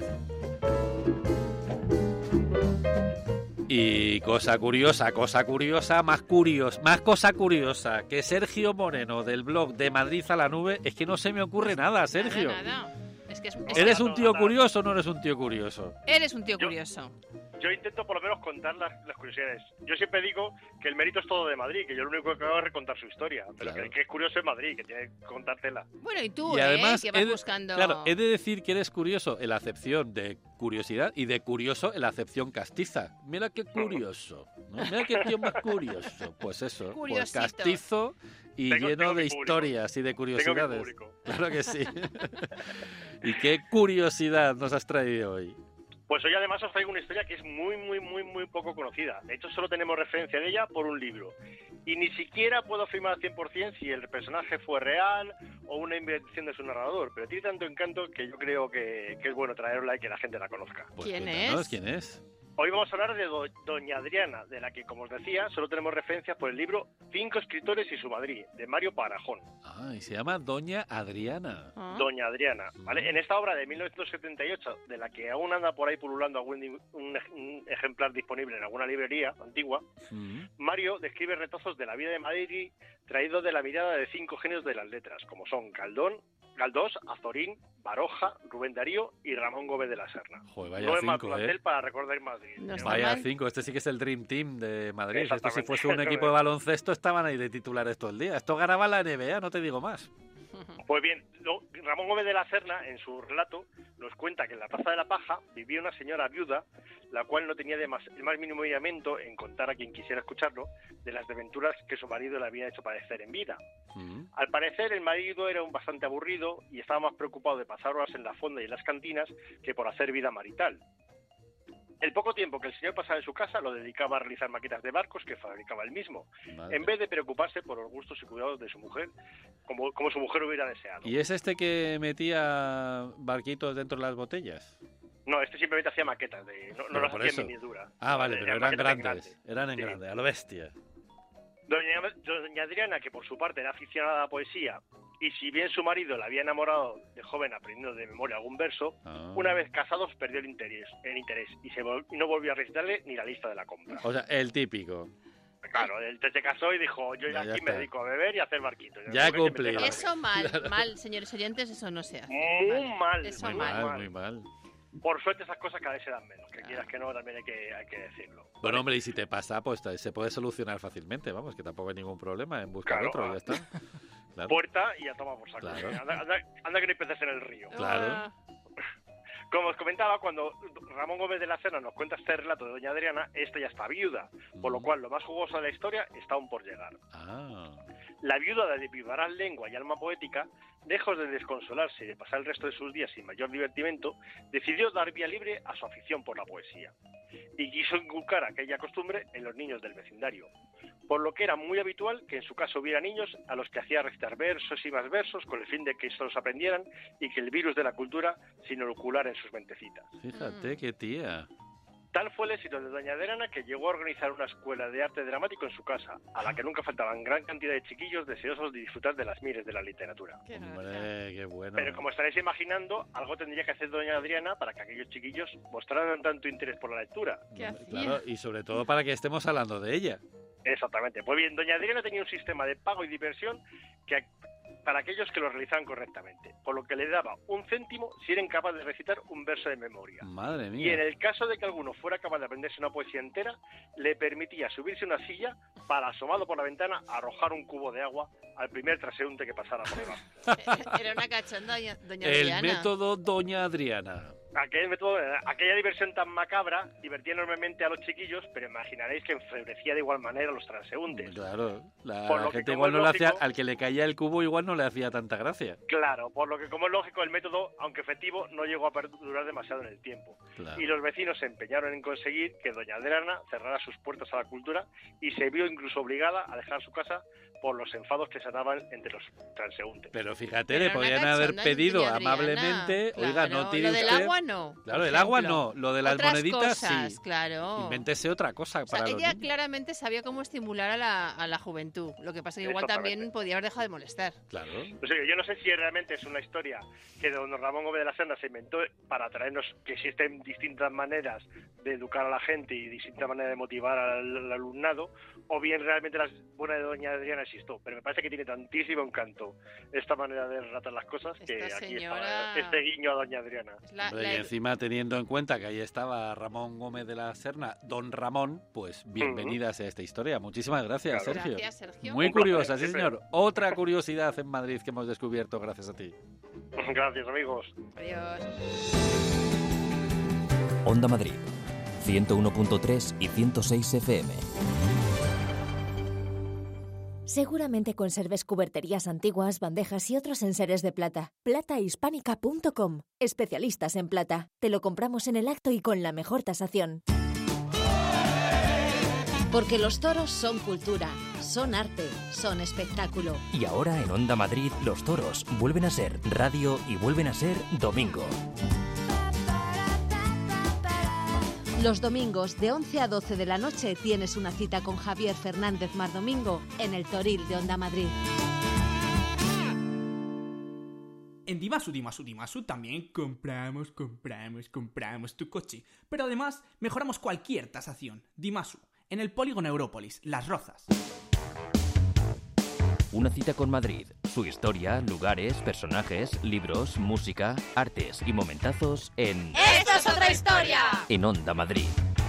Y cosa curiosa, más cosa curiosa que Sergio Moreno del blog de Madrid a la Nube, es que no se me ocurre nada, Sergio. Nada. Es que ¿Eres un tío curioso o no eres un tío curioso? Eres un tío curioso. Yo intento por lo menos contar las curiosidades. Yo siempre digo que el mérito es todo de Madrid, que yo lo único que hago es recontar su historia. Pero que es curioso es Madrid, que tiene que contártela. Bueno, y tú, y además, que vas buscando... Claro, he de decir que eres curioso en la acepción de curiosidad y de curioso en la acepción castiza. Mira qué curioso, ¿no? Mira qué tío más curioso. Pues eso, pues castizo y lleno de historias y de curiosidades. Claro que sí. ¿Y qué curiosidad nos has traído hoy? Pues hoy además os traigo una historia que es muy poco conocida. De hecho, solo tenemos referencia de ella por un libro. Y ni siquiera puedo afirmar al 100% si el personaje fue real o una invención de su narrador. Pero tiene tanto encanto que yo creo que es bueno traerla y que la gente la conozca. Pues ¿Quién cuéntanos, es? ¿Quién es? Hoy vamos a hablar de Doña Adriana, de la que, como os decía, solo tenemos referencias por el libro 5 escritores y su Madrid, de Mario Parajón. Ah, y se llama Doña Adriana. Doña Adriana, ¿vale? En esta obra de 1978, de la que aún anda por ahí pululando un ejemplar disponible en alguna librería antigua, Mario describe retazos de la vida de Madrid traídos de la mirada de 5 genios de las letras, como son Galdós, Azorín, Baroja, Rubén Darío y Ramón Gómez de la Serna. Joder, vaya no es más 5, plantel para recordar Madrid. Vaya 5, este sí que es el Dream Team de Madrid. Esto si Exactamente. fuese un equipo de baloncesto estaban ahí de titulares todo el día. Esto ganaba la NBA, no te digo más. Pues bien, Ramón Gómez de la Serna, en su relato, nos cuenta que en la Plaza de la Paja vivía una señora viuda, la cual no tenía el más mínimo miramiento en contar a quien quisiera escucharlo de las desventuras que su marido le había hecho padecer en vida. Al parecer, el marido era bastante aburrido y estaba más preocupado de pasar horas en la fonda y en las cantinas que por hacer vida marital. El poco tiempo que el señor pasaba en su casa lo dedicaba a realizar maquetas de barcos que fabricaba él mismo, en vez de preocuparse por los gustos y cuidados de su mujer, como su mujer hubiera deseado. ¿Y es este que metía barquitos dentro de las botellas? No, este simplemente hacía maquetas, no las hacía en miniatura. Ah, vale, pero eran grandes, eran en grande, a lo bestia. Doña Adriana, que por su parte era aficionada a la poesía, y si bien su marido la había enamorado de joven aprendiendo de memoria algún verso, una vez casados perdió el interés y no volvió a recitarle ni la lista de la compra. O sea, el típico. Claro, él se casó y dijo, yo ya aquí me dedico a beber y a hacer barquitos. Ya he cumplido. Eso mal, señores oyentes, eso no se hace. Muy mal. Eso muy mal. Por suerte esas cosas cada vez se dan menos, que quieras que no, también hay que decirlo. Bueno, hombre, y si te pasa, pues se puede solucionar fácilmente, vamos, que tampoco hay ningún problema en buscar otro, ya está. Claro. Puerta y ya toma por saco. Claro. Anda que no hay peces en el río. Claro. Como os comentaba, cuando Ramón Gómez de la Serna nos cuenta este relato de Doña Adriana, esta ya está viuda, por lo cual lo más jugoso de la historia está aún por llegar. La viuda de vivarás lengua y alma poética, lejos de desconsolarse y de pasar el resto de sus días sin mayor divertimento, decidió dar vía libre a su afición por la poesía y quiso inculcar aquella costumbre en los niños del vecindario, por lo que era muy habitual que en su casa hubiera niños a los que hacía recitar versos y más versos con el fin de que estos los aprendieran y que el virus de la cultura se inoculara en sus mentecitas. Fíjate qué tía. Tal fue el éxito de Doña Adriana que llegó a organizar una escuela de arte dramático en su casa, a la que nunca faltaban gran cantidad de chiquillos deseosos de disfrutar de las miles de la literatura. Hombre, qué bueno. Pero como estaréis imaginando, algo tendría que hacer Doña Adriana para que aquellos chiquillos mostraran tanto interés por la lectura. Claro, y sobre todo para que estemos hablando de ella. Exactamente. Pues bien, Doña Adriana tenía un sistema de pago y diversión que para aquellos que lo realizaban correctamente, por lo que le daba 1 céntimo si eran capaces de recitar un verso de memoria. Madre mía. Y en el caso de que alguno fuera capaz de aprenderse una poesía entera, le permitía subirse a una silla para, asomado por la ventana, arrojar un cubo de agua al primer transeúnte que pasara por debajo. Era una cachonda, Doña El Adriana. método Doña Adriana. Aquella diversión tan macabra divertía enormemente a los chiquillos, pero imaginaréis que enfurecía de igual manera a los transeúntes. Claro, la Por lo que, gente como igual es no le hacía, lógico- al que le caía el cubo igual no le hacía tanta gracia. Claro, por lo que, como es lógico, el método, aunque efectivo, no llegó a perdurar demasiado en el tiempo. Claro. Y los vecinos se empeñaron en conseguir que Doña Adriana cerrara sus puertas a la cultura y se vio incluso obligada a dejar su casa por los enfados que se daban entre los transeúntes. Pero fíjate, Pero le era podían una haber cachonda, pedido Doña Adriana. amablemente, oiga, Claro, no tire lo del usted... agua no. Claro, por el agua ejemplo. no, lo de las Otras moneditas cosas, sí. claro. Invéntese otra cosa O sea, para los ella niños. claramente sabía cómo estimular a la juventud. Lo que pasa es que igual Exactamente. también podía haber dejado de molestar. Claro. O sea, yo no sé si realmente es una historia que don Ramón Gómez de la Serna se inventó para traernos que existen distintas maneras de educar a la gente y distintas maneras de motivar al alumnado, o bien realmente la buena de Doña Adriana existió. Pero me parece que tiene tantísimo encanto esta manera de relatar las cosas que Esta aquí señora- está este guiño a Doña Adriana. Hombre, y encima teniendo en cuenta que ahí estaba Ramón Gómez de la Serna, don Ramón, pues bienvenidas a esta historia. Muchísimas gracias, Claro. Sergio. Gracias, Sergio. Muy Un placer, curiosa, sí siempre. señor. Otra curiosidad en Madrid que hemos descubierto gracias a ti. Gracias, amigos. Adiós. Onda Madrid, 101.3 y 106 FM. Seguramente conserves cuberterías antiguas, bandejas y otros enseres de plata. Platahispánica.com. Especialistas en plata. Te lo compramos en el acto y con la mejor tasación. Porque los toros son cultura, son arte, son espectáculo. Y ahora en Onda Madrid, los toros vuelven a ser radio y vuelven a ser domingo. Los domingos de 11 a 12 de la noche tienes una cita con Javier Fernández Mardomingo en el Toril de Onda Madrid. En Dimasu también compramos tu coche. Pero además mejoramos cualquier tasación. Dimasu, en el polígono Európolis, Las Rozas. Una cita con Madrid, su historia, lugares, personajes, libros, música, artes y momentazos en... ¡Esto es otra historia! En Onda Madrid.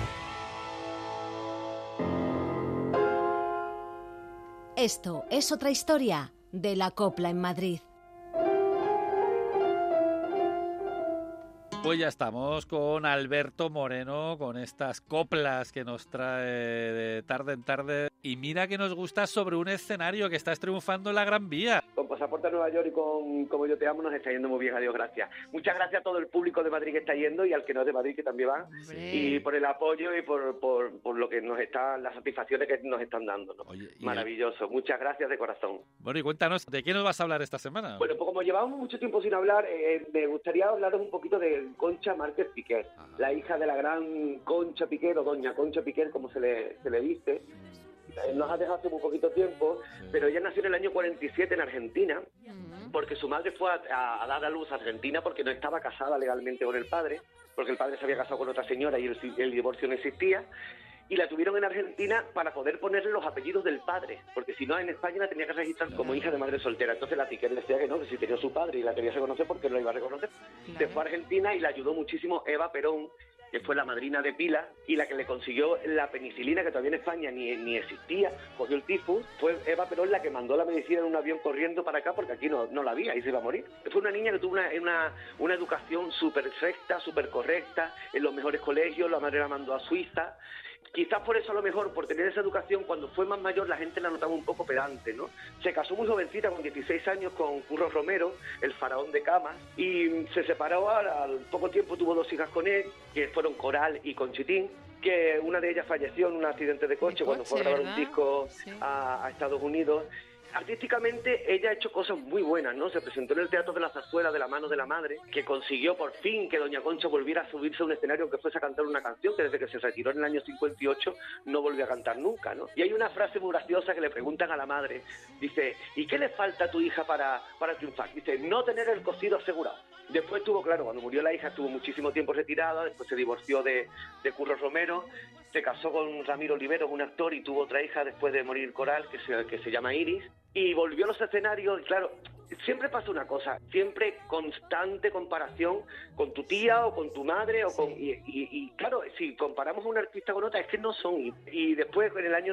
Esto es otra historia de la copla en Madrid. Pues ya estamos con Alberto Moreno, con estas coplas que nos trae de tarde en tarde. Y mira que nos gusta sobre un escenario que estás triunfando en la Gran Vía. Con Pasaporte a Nueva York y con Como yo te amo nos está yendo muy bien, adiós, gracias. Muchas gracias a todo el público de Madrid que está yendo y al que no es de Madrid que también va. Sí. Y por el apoyo y por lo que nos está, las satisfacciones que nos están dando, ¿no? Oye, maravilloso, muchas gracias de corazón. Bueno, y cuéntanos, ¿de qué nos vas a hablar esta semana? Bueno, pues como llevamos mucho tiempo sin hablar, me gustaría hablaros un poquito de Concha Márquez Piquer, la hija de la gran Concha Piquer, o doña Concha Piquer, como se le dice. Nos ha dejado hace muy poquito tiempo, pero ella nació en el año 47 en Argentina, porque su madre fue a dar a luz a Argentina porque no estaba casada legalmente con el padre, porque el padre se había casado con otra señora y el divorcio no existía, y la tuvieron en Argentina para poder ponerle los apellidos del padre, porque si no en España la tenía que registrar como hija de madre soltera. Entonces la Piquer decía que no, que si tenía su padre y la quería reconocer, porque no la iba a reconocer. Se fue a Argentina y le ayudó muchísimo Eva Perón, que fue la madrina de Pila y la que le consiguió la penicilina, que todavía en España ni existía, cogió el tifus. Fue Eva Perón la que mandó la medicina en un avión corriendo para acá, porque aquí no la había y se iba a morir. Fue una niña que tuvo una educación súper recta, súper correcta, en los mejores colegios. La madre la mandó a Suiza. Quizás por eso, a lo mejor, por tener esa educación, cuando fue más mayor la gente la notaba un poco pedante, ¿no? Se casó muy jovencita, con 16 años, con Curro Romero, el faraón de camas, y se separó. Al poco tiempo tuvo 2 hijas con él, que fueron Coral y Conchitín, que una de ellas falleció en un accidente de coche cuando fue a grabar un disco a Estados Unidos. Artísticamente ella ha hecho cosas muy buenas, ¿no? Se presentó en el Teatro de la Zarzuela de la mano de la madre, que consiguió por fin que doña Concha volviera a subirse a un escenario aunque fuese a cantar una canción, que desde que se retiró en el año 58 no volvió a cantar nunca, ¿no? Y hay una frase muy graciosa que le preguntan a la madre, dice, ¿y qué le falta a tu hija para triunfar? Dice, no tener el cocido asegurado. Después tuvo, claro, cuando murió la hija estuvo muchísimo tiempo retirada, después se divorció de Curro Romero, se casó con Ramiro Oliveros, un actor, y tuvo otra hija después de morir Coral, que se llama Iris, y volvió a los escenarios. Y claro, siempre pasa una cosa, siempre constante comparación con tu tía o con tu madre, o con y claro, si comparamos a un artista con otra, es que no son. Y después, en el año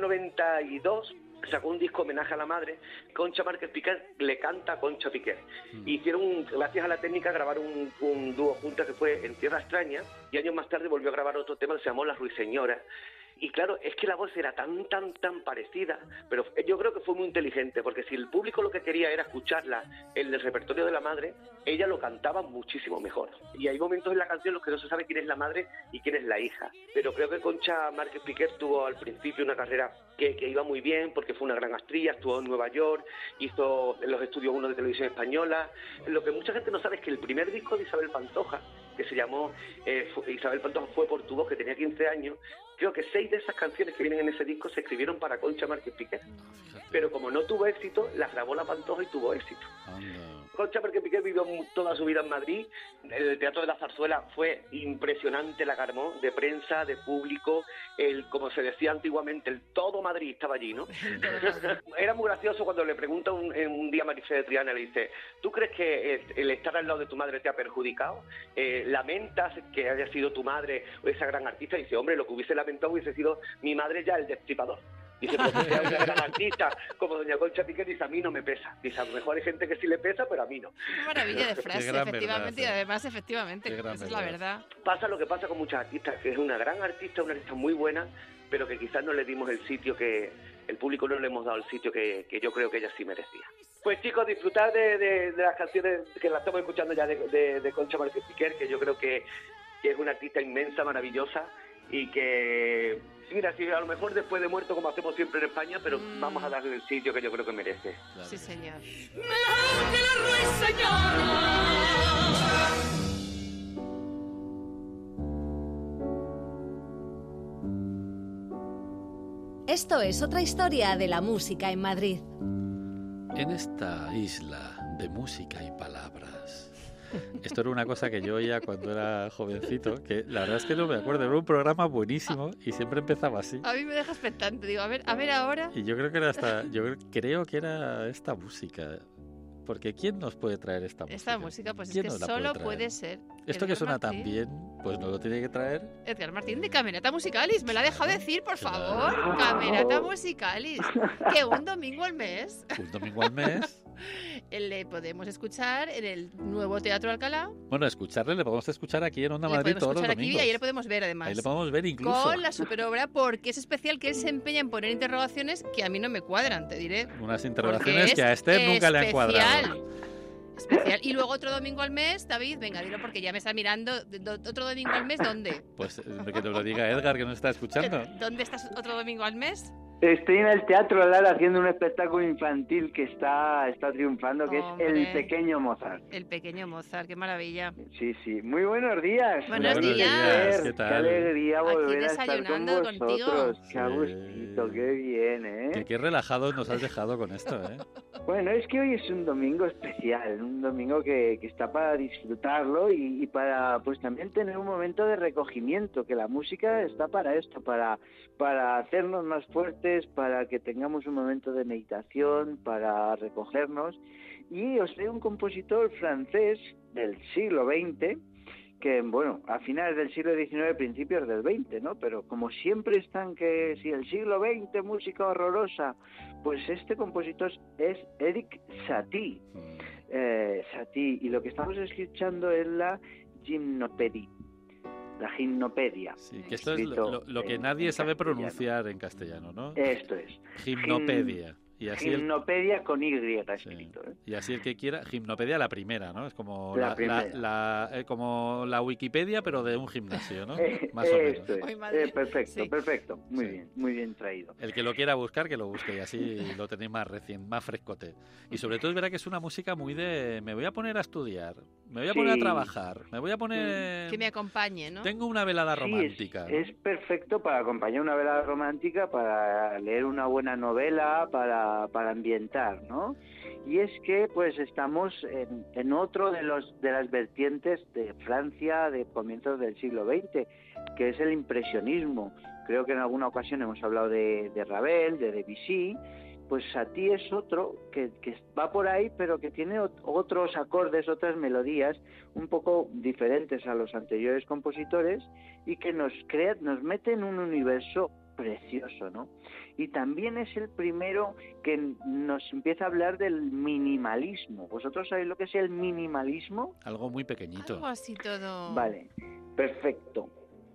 92, sacó un disco homenaje a la madre. Concha Márquez Piquer le canta a Concha Piquer. Hicieron, gracias a la técnica, grabaron un dúo juntas que fue En Tierra Extraña, y años más tarde volvió a grabar otro tema que se llamó Las Ruiseñoras. Y claro, es que la voz era tan parecida, pero yo creo que fue muy inteligente, porque si el público lo que quería era escucharla en el repertorio de la madre, ella lo cantaba muchísimo mejor. Y hay momentos en la canción en los que no se sabe quién es la madre y quién es la hija. Pero creo que Concha Márquez Piquer tuvo al principio una carrera que iba muy bien, porque fue una gran actriz, actuó en Nueva York, hizo en los estudios 1 de Televisión Española. Lo que mucha gente no sabe es que el primer disco de Isabel Pantoja, que se llamó Isabel Pantoja fue por tu voz, que tenía 15 años, creo que 6 de esas canciones que vienen en ese disco se escribieron para Concha Márquez Piquer. Pero como no tuvo éxito, las grabó la Pantoja y tuvo éxito. Concha Márquez Piquer vivió toda su vida en Madrid. El Teatro de la Zarzuela fue impresionante, la armó, de prensa, de público, como se decía antiguamente, el todo Madrid estaba allí, ¿no? Era muy gracioso cuando le pregunta un día a Marifé de Triana, le dice, ¿tú crees que el estar al lado de tu madre te ha perjudicado? ¿Lamentas que haya sido tu madre esa gran artista? Y dice, hombre, lo que hubiese lamentado hubiese sido mi madre ya el destripador. Dice, pero que sea una gran artista como doña Concha Piquer, dice, a mí no me pesa. Dice, a lo mejor hay gente que sí le pesa, pero a mí no. Qué maravilla de frase, efectivamente, y además, efectivamente, esa es la verdad. Pasa lo que pasa con muchas artistas, que es una gran artista, una artista muy buena, pero que quizás no le dimos el sitio que el público no le hemos dado el sitio que yo creo que ella sí merecía. Pues chicos, disfrutar de las canciones que las estamos escuchando ya de Concha Márquez Piquer, que yo creo que es una artista inmensa, maravillosa, y que, mira, si a lo mejor después de muerto, como hacemos siempre en España, pero vamos a darle el sitio que yo creo que merece. Claro. Sí, señor. Esto es otra historia de la música en Madrid. En esta isla de música y palabras. Esto era una cosa que yo oía cuando era jovencito, que la verdad es que no me acuerdo, era un programa buenísimo y siempre empezaba así. A mí me deja expectante, digo, a ver ahora. Y yo creo que era esta música. Porque ¿quién nos puede traer esta música? Esta música, pues es que solo puede ser esto que suena tan bien, pues nos lo tiene que traer Edgar Martín de Camerata Musicalis. Me la ha dejado decir, por favor. Camerata Musicalis. Que un domingo al mes. Un domingo al mes. Le podemos escuchar en el nuevo Teatro Alcalá. Bueno, le podemos escuchar aquí en Onda Madrid todos los domingos. Y ahí le podemos ver, además. Ahí le podemos ver incluso. Con la superobra, porque es especial que él se empeña en poner interrogaciones que a mí no me cuadran, te diré. Unas interrogaciones que a Esther nunca le han cuadrado. Especial. Y luego otro domingo al mes, David, venga, dilo porque ya me está mirando. ¿Otro domingo al mes dónde? Pues que te lo diga Edgar, que nos está escuchando. ¿Dónde estás otro domingo al mes? Estoy en el Teatro Lara haciendo un espectáculo infantil que está triunfando, que Hombre, es El Pequeño Mozart. El Pequeño Mozart, qué maravilla. Sí, sí. Muy buenos días. Buenos días. ¿Qué tal? Qué alegría volver a estar con desayunando vosotros. contigo. Qué a gustito, qué bien, ¿eh? Qué relajados nos has dejado con esto, ¿eh? Bueno, es que hoy es un domingo especial, un domingo que está para disfrutarlo y para pues también tener un momento de recogimiento, que la música está para esto, para hacernos más fuertes, para que tengamos un momento de meditación, para recogernos. Y os traigo un compositor francés del siglo XX, que, bueno, a finales del siglo XIX, principios del XX, ¿no? Pero como siempre están que si el siglo XX, música horrorosa, pues este compositor es Erik Satie. Satie, y lo que estamos escuchando es la Gymnopédie. La gimnopedia. Sí, que esto es lo que nadie sabe pronunciar en castellano, ¿no? Esto es. Gimnopedia. Y así Gimnopedia con Y escrito. Sí. Y así el que quiera, Gimnopedia la primera, ¿no? Es como como la Wikipedia, pero de un gimnasio, ¿no? Más o menos. Esto es. Perfecto, sí. Perfecto. Muy bien traído. El que lo quiera buscar, que lo busque y así lo tenéis más más frescote. Y sobre todo es verdad que es una música muy de me voy a poner a estudiar, me voy a poner a trabajar, me voy a poner... Que me acompañe, ¿no? Tengo una velada romántica. Es perfecto para acompañar una velada romántica, para leer una buena novela, para ambientar, ¿no? Y es que pues estamos en otro de las vertientes de Francia de comienzos del siglo XX, que es el impresionismo. Creo que en alguna ocasión hemos hablado de Ravel, de Debussy. Pues Satie es otro que va por ahí, pero que tiene otros acordes, otras melodías un poco diferentes a los anteriores compositores y que nos mete en un universo precioso, ¿no? Y también es el primero que nos empieza a hablar del minimalismo. ¿Vosotros sabéis lo que es el minimalismo? Algo muy pequeñito. Algo así todo. Vale, perfecto.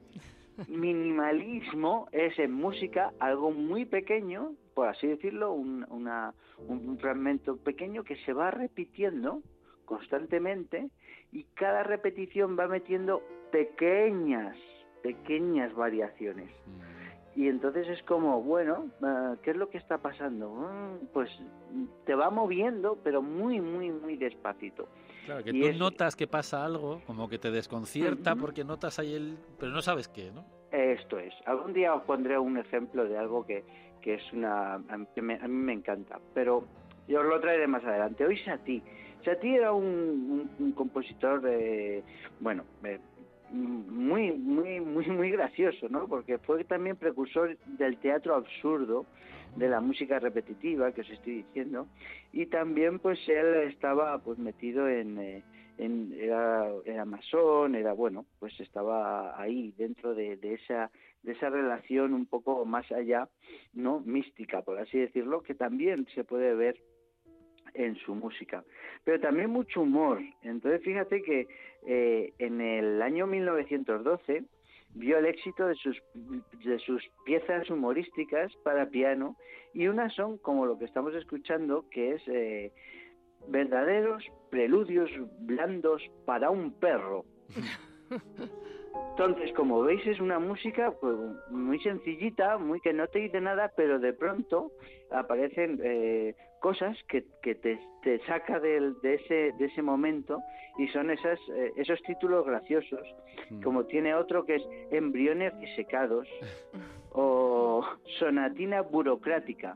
Minimalismo es en música algo muy pequeño, por así decirlo, un fragmento pequeño que se va repitiendo constantemente y cada repetición va metiendo pequeñas variaciones. Y entonces es como, bueno, ¿qué es lo que está pasando? Pues te va moviendo, pero muy, muy, muy despacito. Claro, que tú notas que pasa algo, como que te desconcierta porque notas ahí pero no sabes qué, ¿no? Esto es. Algún día os pondré un ejemplo de algo que es a mí me encanta, pero yo os lo traeré más adelante. Hoy Satie era un compositor muy, muy, muy, muy gracioso, ¿no? Porque fue también precursor del teatro absurdo, de la música repetitiva que os estoy diciendo, y también pues él estaba pues metido era masón, pues estaba ahí dentro de esa relación un poco más allá, ¿no? Mística, por así decirlo, que también se puede ver en su música, pero también mucho humor. Entonces fíjate que en el año 1912 vio el éxito de sus piezas humorísticas para piano, y unas son como lo que estamos escuchando, que es verdaderos preludios blandos para un perro. Entonces, como veis, es una música pues, muy sencillita, muy que no te dice nada, pero de pronto aparecen cosas que te saca de ese momento, y son esos títulos graciosos, como tiene otro que es Embriones disecados o Sonatina burocrática.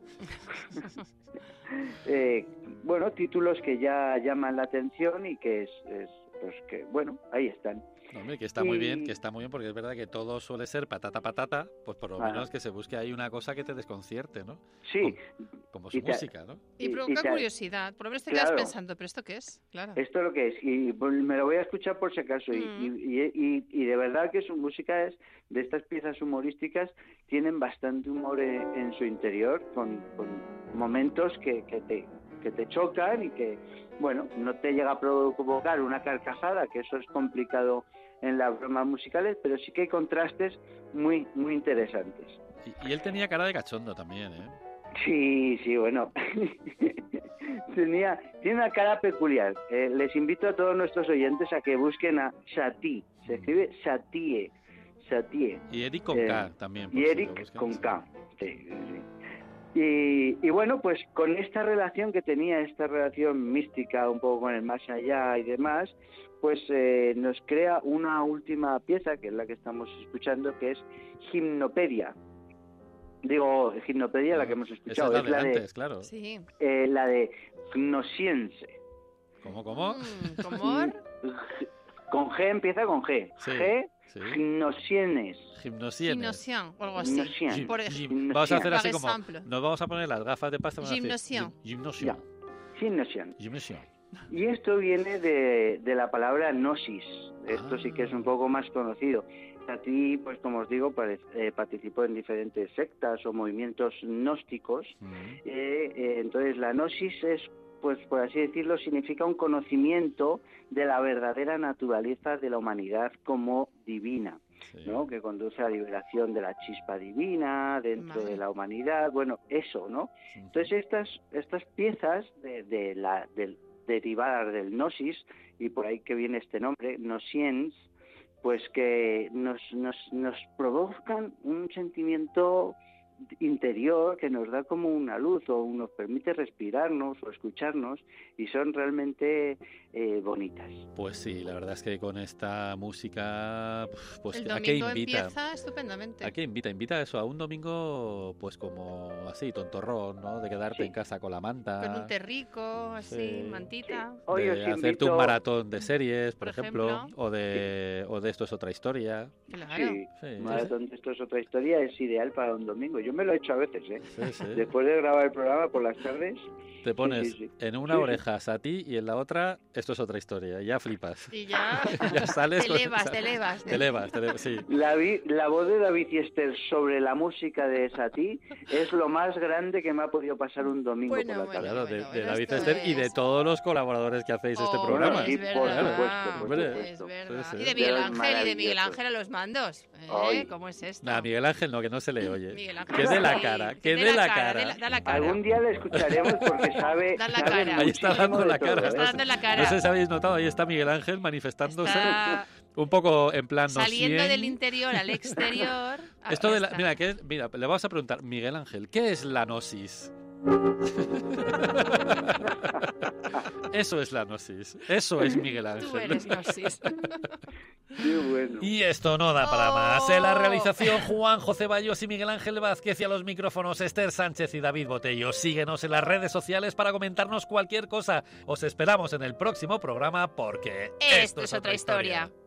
Bueno, títulos que ya llaman la atención y que pues que, bueno, ahí están. Hombre, que está muy bien, porque es verdad que todo suele ser patata, pues por lo menos que se busque ahí una cosa que te desconcierte, ¿no? Sí. Como su música, ¿no? Y provoca curiosidad, por lo menos te quedas pensando, ¿pero esto qué es? Claro. Esto es lo que es, y me lo voy a escuchar por si acaso, y de verdad que su música es, de estas piezas humorísticas, tienen bastante humor en su interior, con momentos que te chocan y que, bueno, no te llega a provocar una carcajada, que eso es complicado en las bromas musicales, pero sí que hay contrastes muy, muy interesantes. Y él tenía cara de cachondo también, ¿eh? Sí, bueno. Tiene una cara peculiar. Les invito a todos nuestros oyentes a que busquen a Satie. Se escribe Satie. Y Eric con K también. Y Eric con K, sí. Y bueno, pues con esta relación que tenía, esta relación mística un poco con el más allá y demás, pues nos crea una última pieza, que es la que estamos escuchando, que es Gimnopedia. Digo, Gimnopedia, la que hemos escuchado, es la de antes, claro. Sí. La de Gnosiense. ¿Cómo? ¿Cómo? Con G, empieza con G. Sí. G. Sí. Gimnosienes. Gimnosion, o algo así. Vamos a hacer así como, nos vamos a poner las gafas de pasta. Gimnosion. Y esto viene de la palabra gnosis. Esto sí que es un poco más conocido. Satie, pues como os digo, participó en diferentes sectas o movimientos gnósticos. Entonces la gnosis es, pues por así decirlo, significa un conocimiento de la verdadera naturaleza de la humanidad como divina, ¿no? Que conduce a la liberación de la chispa divina dentro de la humanidad, bueno, eso, ¿no? Entonces estas piezas derivadas del gnosis, y por ahí que viene este nombre, gnosiens, pues que nos provocan un sentimiento interior que nos da como una luz, o nos permite respirarnos o escucharnos, y son realmente bonitas. Pues sí, la verdad es que con esta música, pues el ¿a domingo qué invita? Empieza estupendamente. ¿A qué invita? Invita a eso, a un domingo pues como así, tontorrón, ¿no? De quedarte en casa con la manta. Con un terrico, así, mantita. Sí. De hacerte un maratón de series, por ejemplo. O de Esto es otra historia. Claro. Sí, maratón de Esto es otra historia es ideal para un domingo. Yo me lo he hecho a veces, ¿eh? Sí. Después de grabar el programa por las tardes. Te pones en una oreja Satie y en la otra Esto es otra historia. Y ya flipas. Y ya, ya sales. Te elevas, sí. La voz de David y Esther sobre la música de Satie es lo más grande que me ha podido pasar un domingo por la tarde. Claro, de David y Esther y de todos los colaboradores que hacéis este programa. Sí, por supuesto. Es verdad. Y de Miguel Ángel a los mandos. ¿Cómo es esto? Nah, Miguel Ángel no, que no se le oye. Que dé la cara, que dé la cara. Da la cara. Algún día le escucharemos porque sabe. Da la cara. Ahí está dando la cara. Está dando la cara. No sé si habéis notado, ahí está Miguel Ángel manifestándose un poco en plan saliendo del interior al exterior. Esto mira, le vamos a preguntar, Miguel Ángel, ¿qué es la gnosis? Eso es la gnosis. Eso es Miguel Ángel. Tú eres gnosis. Qué bueno. Y esto no da para más. En la realización, Juan José Bayos y Miguel Ángel Vázquez, y a los micrófonos, Esther Sánchez y David Botello. Síguenos en las redes sociales para comentarnos cualquier cosa. Os esperamos en el próximo programa porque esto es otra historia.